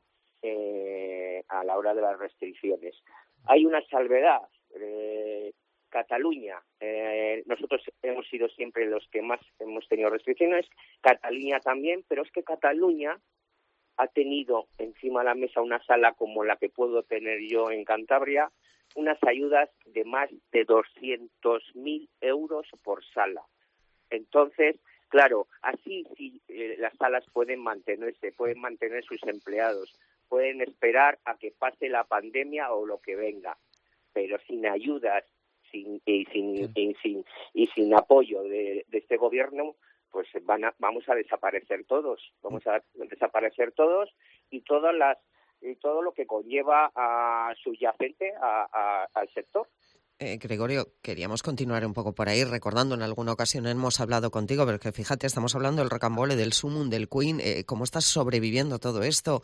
eh, a la hora de las restricciones. Hay una salvedad. Eh, Cataluña, eh, nosotros hemos sido siempre los que más hemos tenido restricciones, Cataluña también, pero es que Cataluña ha tenido encima de la mesa una sala como la que puedo tener yo en Cantabria, unas ayudas de más de doscientos mil euros por sala. Entonces, claro, así sí eh, las salas pueden mantenerse, pueden mantener sus empleados, pueden esperar a que pase la pandemia o lo que venga, pero sin ayudas sin, y, sin, y, sin, y sin apoyo de, de este gobierno, pues van a, vamos a desaparecer todos, vamos a desaparecer todos y todas las y todo lo que conlleva a subyacente a, a, al sector. Eh, Gregorio, queríamos continuar un poco por ahí, recordando en alguna ocasión hemos hablado contigo, pero que fíjate, estamos hablando del rocambole, del sumum, del Queen, eh, ¿cómo estás sobreviviendo todo esto?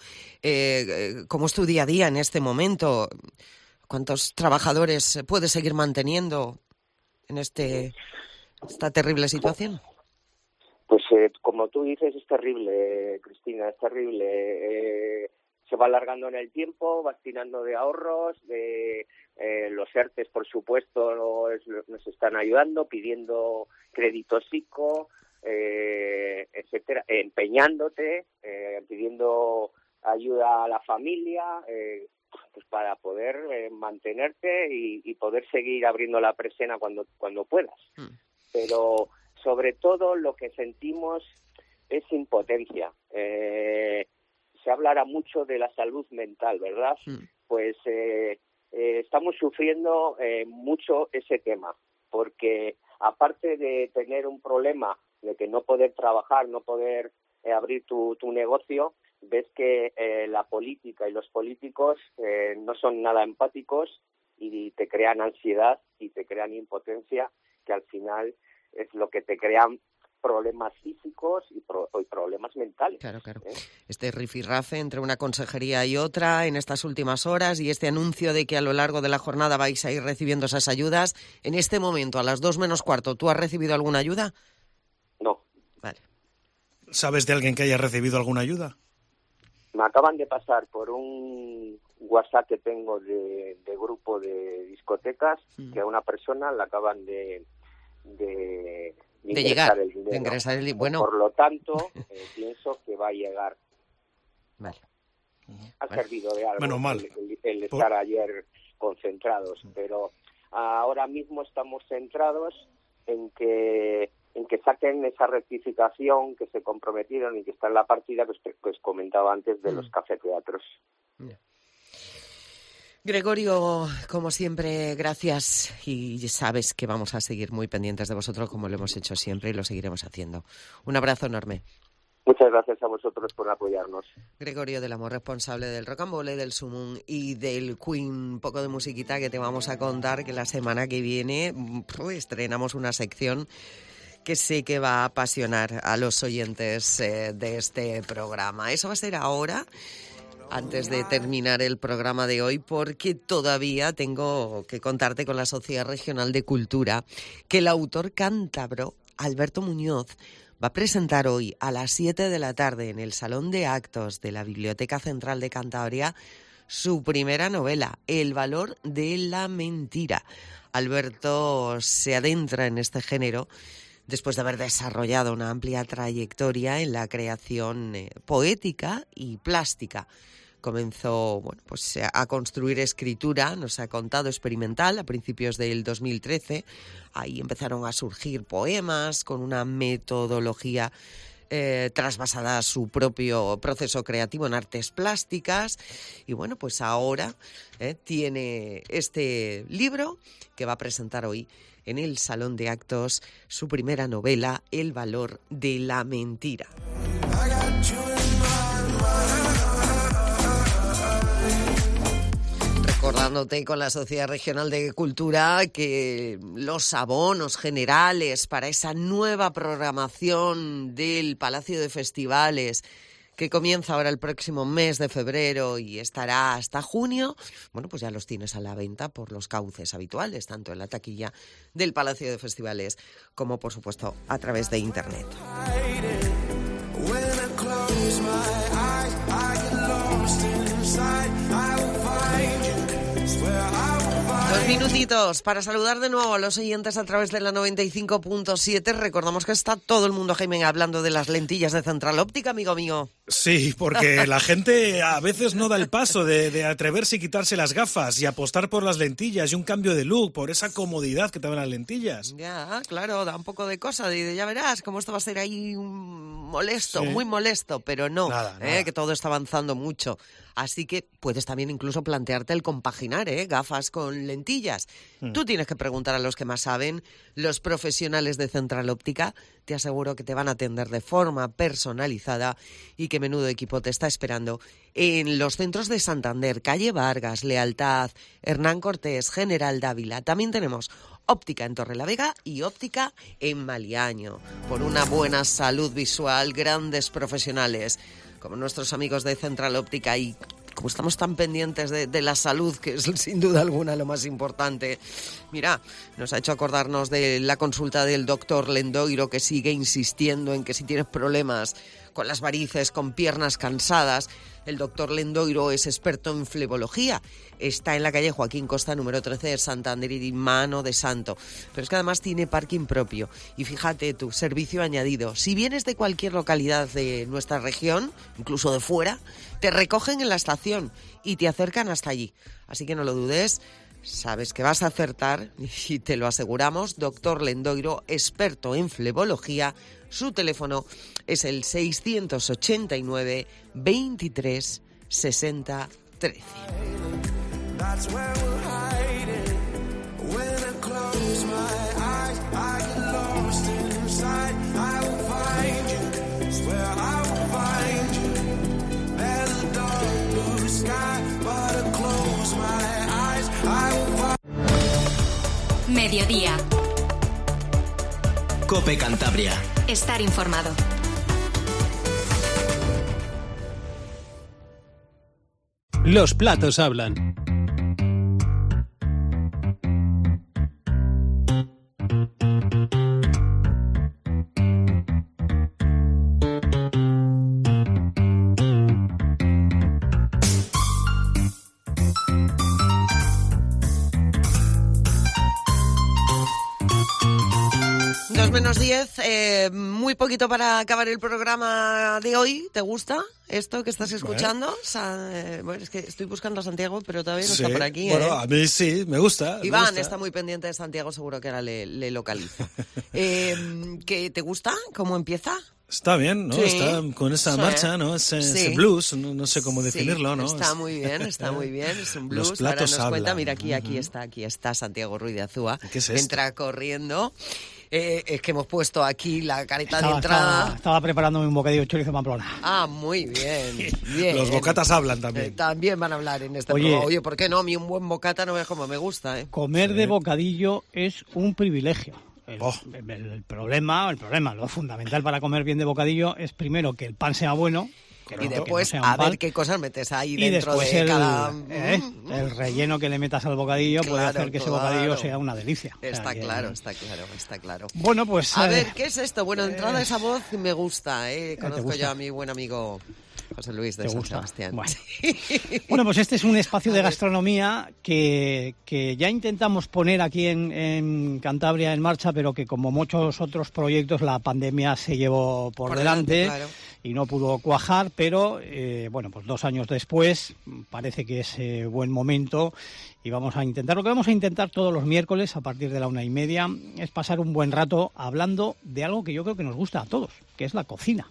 Eh, ¿Cómo es tu día a día en este momento? ¿Cuántos trabajadores puedes seguir manteniendo en este esta terrible situación? Pues eh, como tú dices, es terrible, eh, Cristina, es terrible. Eh, se va alargando en el tiempo, vas tirando de ahorros, de eh, los ERTES, por supuesto, nos, nos están ayudando, pidiendo créditos ICO, eh, etcétera, empeñándote, eh, pidiendo ayuda a la familia, eh, pues para poder eh, mantenerte y, y poder seguir abriendo la persiana cuando cuando puedas. Mm. Pero sobre todo lo que sentimos es impotencia. Eh, se hablará mucho de la salud mental, ¿verdad? Mm. Pues eh, eh, estamos sufriendo eh, mucho ese tema, porque aparte de tener un problema de que no poder trabajar, no poder eh, abrir tu, tu negocio, ves que eh, la política y los políticos eh, no son nada empáticos y te crean ansiedad y te crean impotencia, que al final es lo que te crean problemas físicos y, pro, y problemas mentales. Claro, claro. ¿eh? Este rifirrafe entre una consejería y otra en estas últimas horas y este anuncio de que a lo largo de la jornada vais a ir recibiendo esas ayudas. En este momento, a las dos menos cuarto, ¿tú has recibido alguna ayuda? No. Vale. ¿Sabes de alguien que haya recibido alguna ayuda? Me acaban de pasar por un WhatsApp que tengo de, de grupo de discotecas, mm. que a una persona le acaban de... de De, de llegar, el dinero. de ingresar el bueno. Por lo tanto, eh, pienso que va a llegar. Vale. Ha bueno. servido de algo Menos mal. El, el, el estar por... ayer concentrados, pero ahora mismo estamos centrados en que en que saquen esa rectificación que se comprometieron y que está en la partida que os, que os comentaba antes de mm. los cafeteatros. Yeah. Gregorio, como siempre, gracias y sabes que vamos a seguir muy pendientes de vosotros como lo hemos hecho siempre y lo seguiremos haciendo. Un abrazo enorme. Muchas gracias a vosotros por apoyarnos. Gregorio del Amor, responsable del Rocambole, del Sumum y del Queen. Un poco de musiquita que te vamos a contar que la semana que viene pues, estrenamos una sección que sé que va a apasionar a los oyentes eh, de este programa. Eso va a ser ahora. antes de terminar el programa de hoy, porque todavía tengo que contarte con la Sociedad Regional de Cultura que el autor cántabro Alberto Muñoz va a presentar hoy a las siete de la tarde en el Salón de Actos de la Biblioteca Central de Cantabria su primera novela, El valor de la mentira. Alberto se adentra en este género después de haber desarrollado una amplia trayectoria en la creación eh, poética y plástica. Comenzó bueno, pues, a construir escritura, nos ha contado, experimental a principios del dos mil trece. Ahí empezaron a surgir poemas con una metodología eh, trasvasada a su propio proceso creativo en artes plásticas. Y bueno, pues ahora eh, tiene este libro que va a presentar hoy en el Salón de Actos, su primera novela, El valor de la mentira. Recordándote con la Sociedad Regional de Cultura que los abonos generales para esa nueva programación del Palacio de Festivales, que comienza ahora el próximo mes de febrero y estará hasta junio, bueno, pues ya los tienes a la venta por los cauces habituales, tanto en la taquilla del Palacio de Festivales como, por supuesto, a través de Internet. Dos minutitos para saludar de nuevo a los oyentes a través de la noventa y cinco punto siete. Recordamos que está todo el mundo, Jaime, hablando de las lentillas de Central Óptica, amigo mío. Sí, porque la gente a veces no da el paso de, de atreverse y quitarse las gafas y apostar por las lentillas y un cambio de look, por esa comodidad que te dan las lentillas. Ya, claro, da un poco de cosa, de, ya verás cómo esto va a ser ahí molesto, Sí. muy molesto, pero no, Nada, ¿eh? nada. Que todo está avanzando mucho. Así que puedes también incluso plantearte el compaginar, ¿eh? Gafas con lentillas. Mm. Tú tienes que preguntar a los que más saben, los profesionales de Central Óptica. Te aseguro que te van a atender de forma personalizada y que menudo equipo te está esperando en los centros de Santander, Calle Vargas, Lealtad, Hernán Cortés, General Dávila. También tenemos óptica en Torrelavega y óptica en Maliaño. Por una buena salud visual, grandes profesionales como nuestros amigos de Central Óptica, y como estamos tan pendientes de, de la salud, que es sin duda alguna lo más importante, mira, nos ha hecho acordarnos de la consulta del doctor Lendoiro, que sigue insistiendo en que si tienes problemas con las varices, con piernas cansadas, el doctor Lendoiro es experto en flebología. Está en la calle Joaquín Costa, número trece de Santander y Mano de Santo. Pero es que además tiene parking propio. Y fíjate tú, servicio añadido. Si vienes de cualquier localidad de nuestra región, incluso de fuera, te recogen en la estación y te acercan hasta allí. Así que no lo dudes. Sabes que vas a acertar y te lo aseguramos. Doctor Lendoiro, experto en flebología. Su teléfono es el seiscientos ochenta y nueve, veintitrés, sesenta, trece. Mediodía. COPE Cantabria. Estar informado. Los platos hablan. Dos menos diez, eh, muy poquito para acabar el programa de hoy. ¿Te gusta esto que estás escuchando? Bueno. Sa- eh, bueno, es que estoy buscando a Santiago, pero todavía no Sí, está por aquí. bueno, ¿eh? a mí sí, me gusta. me Iván gusta. está muy pendiente de Santiago, seguro que ahora le, le localiza. eh, ¿qué, ¿Te gusta? ¿Cómo empieza? Está bien, ¿no? Sí. Está con esa Sí. marcha, ¿no? Ese, Sí. ese blues, no, no sé cómo Sí, definirlo, ¿no? Está Es- muy bien, está muy bien. Es un blues. Los platos Ahora nos cuenta, hablan. mira, aquí, aquí está, aquí está Santiago Ruiz de Azúa. ¿Qué es esto? Entra corriendo. Eh, es que hemos puesto aquí la careta de Estaba, entrada. estaba, estaba preparándome un bocadillo de chorizo de Pamplona. Ah, muy bien, bien. Los bocatas hablan Eh, también. también van a hablar en este Oye. programa. Oye, ¿por qué no? A mí un buen bocata no ves como me gusta, ¿eh? Comer de bocadillo es un privilegio. El, Oh. el- el problema, el problema, lo fundamental para comer bien de bocadillo es primero que el pan sea bueno Que no, y después, que no a pan. ver qué cosas metes ahí Y dentro después de el, cada... ¿eh? el relleno que le metas al bocadillo Claro, puede hacer que claro. ese bocadillo sea una delicia. O sea, Está que- claro, está claro, está claro. Bueno, pues... A eh, ver, ¿qué es esto? Bueno, de entrada esa voz me gusta, ¿eh? ¿te Conozco gusta? yo a mi buen amigo José Luis de ¿Te San gusta? Sebastián. Bueno. Bueno, pues este es un espacio de gastronomía que, que ya intentamos poner aquí en, en Cantabria en marcha, pero que como muchos otros proyectos la pandemia se llevó por, Por delante, delante, claro. y no pudo cuajar, pero eh, bueno, pues dos años después parece que es eh, buen momento y vamos a intentar, lo que vamos a intentar todos los miércoles a partir de la una y media es pasar un buen rato hablando de algo que yo creo que nos gusta a todos, que es la cocina.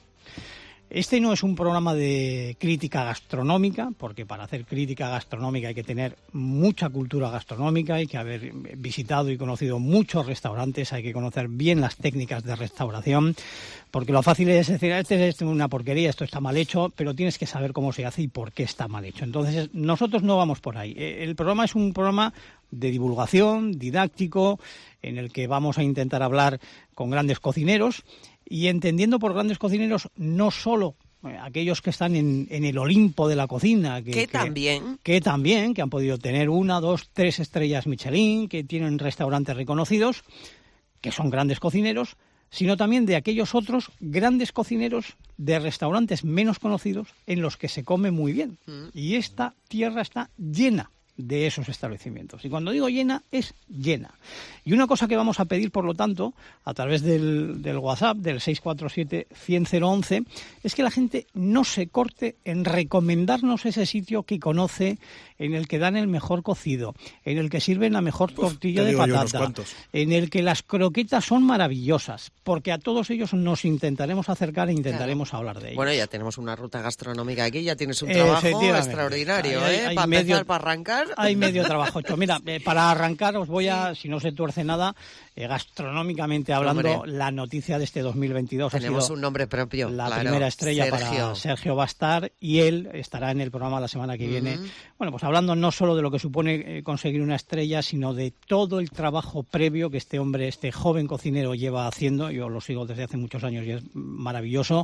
Este no es un programa de crítica gastronómica, porque para hacer crítica gastronómica hay que tener mucha cultura gastronómica, hay que haber visitado y conocido muchos restaurantes, hay que conocer bien las técnicas de restauración, porque lo fácil es decir, este es una porquería, esto está mal hecho, pero tienes que saber cómo se hace y por qué está mal hecho. Entonces, nosotros no vamos por ahí. El programa es un programa de divulgación, didáctico, en el que vamos a intentar hablar con grandes cocineros, y entendiendo por grandes cocineros no solo eh, aquellos que están en, en el Olimpo de la cocina, que, Que que- también. que también, que han podido tener una, dos, tres estrellas Michelin, que tienen restaurantes reconocidos, que son grandes cocineros, sino también de aquellos otros grandes cocineros de restaurantes menos conocidos en los que se come muy bien. Y esta tierra está llena de esos establecimientos. Y cuando digo llena, es llena. Y una cosa que vamos a pedir, por lo tanto, a través del, del WhatsApp, del seis cuatro siete, cien, cero once, es que la gente no se corte en recomendarnos ese sitio que conoce, en el que dan el mejor cocido, en el que sirven la mejor tortilla te de digo yo unos patata, cuantos. en el que las croquetas son maravillosas, porque a todos ellos nos intentaremos acercar e intentaremos hablar de ellos. Bueno, ya tenemos una ruta gastronómica aquí, ya tienes un trabajo Efectivamente. extraordinario, Hay- ¿eh? hay para medio- empezar, para arrancar. Hay medio trabajo hecho. Mira, eh, para arrancar os voy a, si no se tuerce nada, eh, gastronómicamente hablando, Hombre. la noticia de este dos mil veintidós ha Tenemos sido un nombre propio. la claro, primera estrella Sergio. para Sergio Bastar, y él estará en el programa la semana que viene. Ujú. Bueno, pues hablando no solo de lo que supone eh, conseguir una estrella, sino de todo el trabajo previo que este hombre, este joven cocinero lleva haciendo. Yo lo sigo desde hace muchos años y es maravilloso.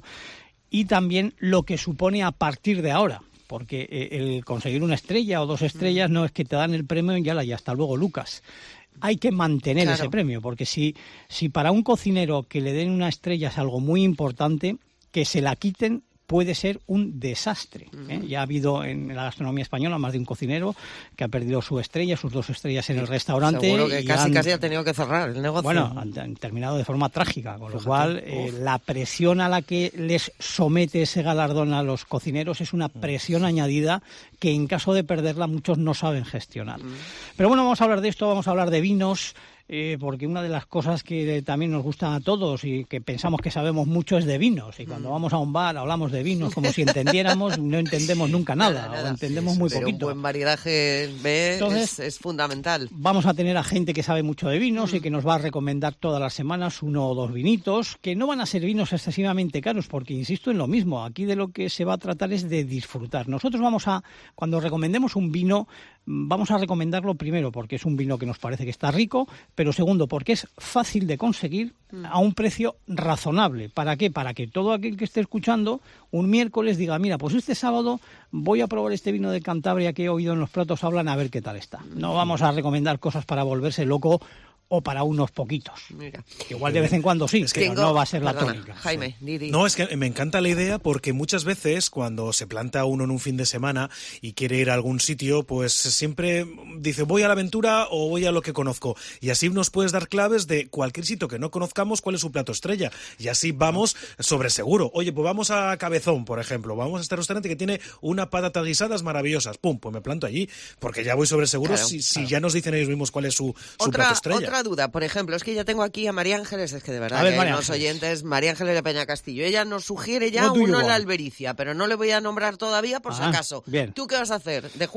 Y también lo que supone a partir de ahora. Porque eh, el conseguir una estrella o dos estrellas no es que te dan el premio y ya, la, y hasta luego, Lucas. Hay que mantener Claro. ese premio, porque si, si para un cocinero que le den una estrella es algo muy importante, que se la quiten puede ser un desastre. ¿eh? Ya ha habido en la gastronomía española más de un cocinero que ha perdido su estrella, sus dos estrellas en el restaurante. Seguro que y casi, han- casi ha tenido que cerrar el negocio. bueno, han, han terminado de forma trágica, con lo Fíjate. cual eh, Uf. la presión a la que les somete ese galardón a los cocineros es una presión añadida que en caso de perderla muchos no saben gestionar. Pero bueno, vamos a hablar de esto, vamos a hablar de vinos, eh, porque una de las cosas que también nos gustan a todos y que pensamos que sabemos mucho es de vinos. Y cuando vamos a un bar hablamos de vinos como si entendiéramos, no entendemos nunca nada, Nada, nada. o entendemos Sí, muy pero poquito. un buen maridaje B Entonces, es, es fundamental. Vamos a tener a gente que sabe mucho de vinos y que nos va a recomendar todas las semanas uno o dos vinitos, que no van a ser vinos excesivamente caros, porque insisto en lo mismo, aquí de lo que se va a tratar es de disfrutar. Nosotros vamos a, cuando recomendemos un vino, vamos a recomendarlo primero porque es un vino que nos parece que está rico, pero segundo porque es fácil de conseguir a un precio razonable. ¿Para qué? Para que todo aquel que esté escuchando un miércoles diga, mira, pues este sábado voy a probar este vino de Cantabria que he oído en los platos hablan, a ver qué tal está. No vamos a recomendar cosas para volverse loco o para unos poquitos. Mira. Igual de vez en cuando sí, pero Tengo- no va a ser la perdona, tónica. Jaime, di, di. No, es que me encanta la idea porque muchas veces cuando se planta uno en un fin de semana y quiere ir a algún sitio, pues siempre dice voy a la aventura o voy a lo que conozco. Y así nos puedes dar claves de cualquier sitio que no conozcamos cuál es su plato estrella. Y así vamos sobre seguro. Oye, pues vamos a Cabezón, por ejemplo. Vamos a este restaurante que tiene unas patatas guisadas maravillosas. Pum, pues me planto allí porque ya voy sobre seguro Claro, si, si claro. ya nos dicen ellos mismos cuál es su, su Otra, plato estrella. otra duda, por ejemplo, es que ya tengo aquí a María Ángeles, es que de verdad A ver, que María los Ángeles. oyentes, María Ángeles de Peña Castillo, ella nos sugiere ya What do you uno en la want? Albericia, pero no le voy a nombrar todavía por si Ah, acaso. bien. ¿Tú qué vas a hacer? ¿De juez?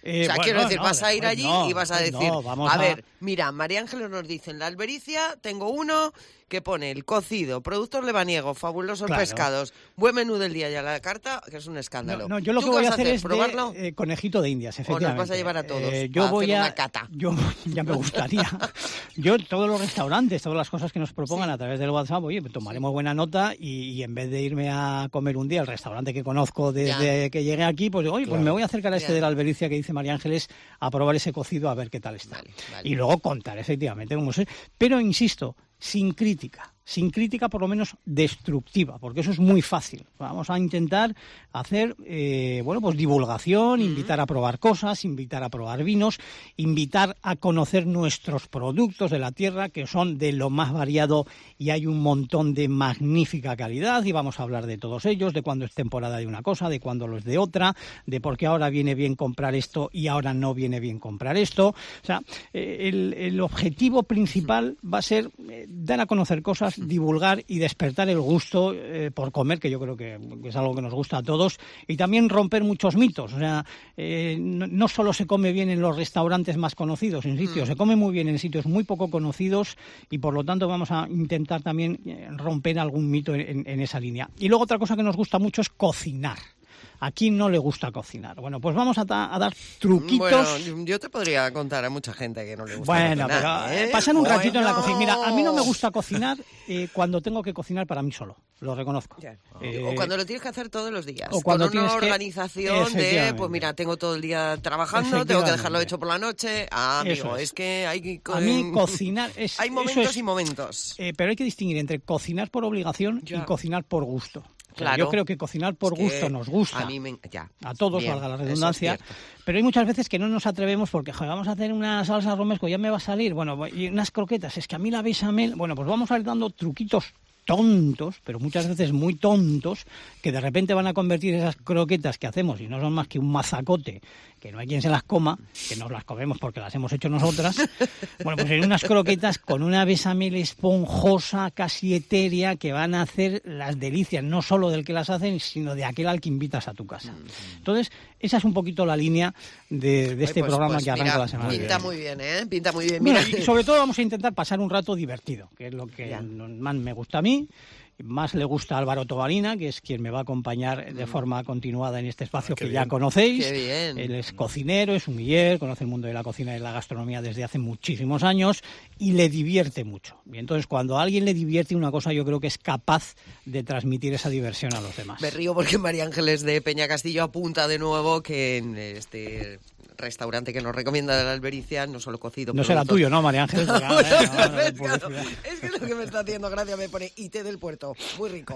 Eh, o sea, bueno, quiero decir, no, vas a ir allí no, y vas a decir, no, vamos a, a ver, mira, María Ángeles nos dice, en la albericia tengo uno que pone el cocido, productos lebaniegos, fabulosos Claro. pescados, buen menú del día y a la carta, que es un escándalo. No, yo lo ¿Tú que qué voy a vas hacer es ¿probarlo? de eh, conejito de Indias, ¿O efectivamente. nos vas a llevar a todos Eh, yo a voy hacer a una cata? Yo ya me gustaría. Yo todos los restaurantes, todas las cosas que nos propongan a través del WhatsApp, oye, tomaremos buena nota y, y en vez de irme a comer un día al restaurante que conozco desde Ya. que llegué aquí, pues oye, pues Claro. me voy a acercar a este Ya. de la albericia que dice María Ángeles a probar ese cocido a ver qué tal está. Vale, vale. Y luego contar efectivamente cómo es. Pero insisto, sin crítica. Sin crítica por lo menos destructiva, porque eso es muy fácil. Vamos a intentar hacer, eh, bueno, pues divulgación, invitar a probar cosas, invitar a probar vinos, invitar a conocer nuestros productos de la tierra, que son de lo más variado y hay un montón de magnífica calidad, y vamos a hablar de todos ellos, de cuándo es temporada de una cosa, de cuándo lo es de otra, de por qué ahora viene bien comprar esto y ahora no viene bien comprar esto. O sea, eh, el, el objetivo principal va a ser eh, dar a conocer cosas, divulgar y despertar el gusto eh, por comer, que yo creo que, que es algo que nos gusta a todos, y también romper muchos mitos. O sea, eh, no, no solo se come bien en los restaurantes más conocidos, insisto, mm. se come muy bien en sitios muy poco conocidos y por lo tanto vamos a intentar también eh, romper algún mito en, en esa línea. Y luego otra cosa que nos gusta mucho es cocinar. ¿A quién no le gusta cocinar? Bueno, pues vamos a, ta- a dar truquitos. Bueno, yo te podría contar a mucha gente que no le gusta Bueno, cocinar, pero ¿eh? pasan un ratito en la Bueno. cocina. Mira, a mí no me gusta cocinar eh, cuando tengo que cocinar para mí solo, lo reconozco. Eh, O cuando lo tienes que hacer todos los días. o cuando con una tienes que- organización de, Efectivamente. pues mira, tengo todo el día trabajando, tengo que Efectivamente. dejarlo hecho por la noche. Ah, amigo, Eso es. es. que hay que... A mí cocinar es... Hay eso momentos es- y momentos. eh, pero hay que distinguir entre cocinar por obligación Ya. y cocinar por gusto. O sea, Claro. Yo creo que cocinar por Es que gusto nos gusta. A mí me... Ya. A todos, Bien, valga la eso es redundancia, cierto. pero hay muchas veces que no nos atrevemos porque joder, vamos a hacer una salsa romesco, ya me va a salir, bueno, y unas croquetas, es que a mí la bechamel, bueno, pues vamos a ir dando truquitos tontos, pero muchas veces muy tontos, que de repente van a convertir esas croquetas que hacemos, y no son más que un mazacote, que no hay quien se las coma, que nos las comemos porque las hemos hecho nosotras, bueno, pues en unas croquetas con una bechamel esponjosa, casi etérea, que van a hacer las delicias, no solo del que las hacen, sino de aquel al que invitas a tu casa. Entonces, esa es un poquito la línea de, de este Ay, pues- programa pues que arranca mira, la semana que Pinta viene. muy bien, ¿eh? Pinta muy bien. Mira, Mira, y sobre todo vamos a intentar pasar un rato divertido, que es lo que más me gusta a mí, más le gusta a Álvaro Tobarina, que es quien me va a acompañar de forma continuada en este espacio que ya bien, conocéis. qué bien. Él es cocinero, es sumiller, conoce el mundo de la cocina y de la gastronomía desde hace muchísimos años y le divierte mucho. Y entonces, cuando a alguien le divierte una cosa, yo creo que es capaz de transmitir esa diversión a los demás. Me río porque María Ángeles de Peña Castillo apunta de nuevo que en este restaurante que nos recomienda de la albericia, no solo cocido. No será productos- tuyo, ¿no, María Ángeles? No, Porque, no, ah, eh, no, no, es, que, publicidad. es que lo que me está haciendo gracia me pone I T del puerto, muy rico.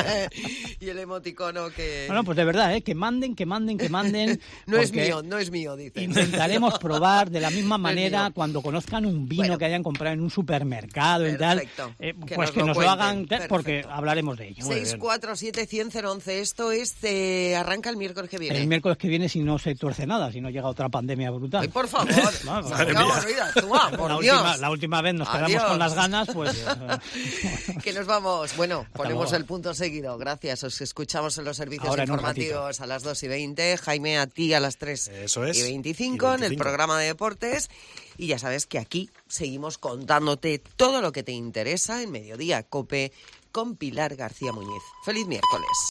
Y el emoticono que... Bueno, pues de verdad, ¿eh? que manden, que manden, que manden. no es porque mío, no es mío, dice. Intentaremos probar de la misma No es manera mío. cuando conozcan un vino Bueno. que hayan comprado en un supermercado y tal, Perfecto. eh, Que pues nos que lo nos lo cuenten. hagan, tal, porque Perfecto. hablaremos de ello. Muy seis bien. cuatro siete cien cero once, esto es, eh, arranca el miércoles que viene. El miércoles que viene, si no se tuerce nada, si no llega otra pandemia brutal. Ay, por favor. Vamos, Madre vamos. mía. Vida, tú, ah, por la, Dios. última, la última vez nos quedamos Adiós. con las ganas, pues... Que nos vamos. Bueno, ponemos luego. el punto seguido. Gracias. Os escuchamos en los servicios Ahora en un informativos a las dos y veinte. Jaime, a ti a las tres Eso es. y veinticinco Y en el veinticinco. programa de deportes. Y ya sabes que aquí seguimos contándote todo lo que te interesa en Mediodía Cope con Pilar García Muñiz. ¡Feliz miércoles!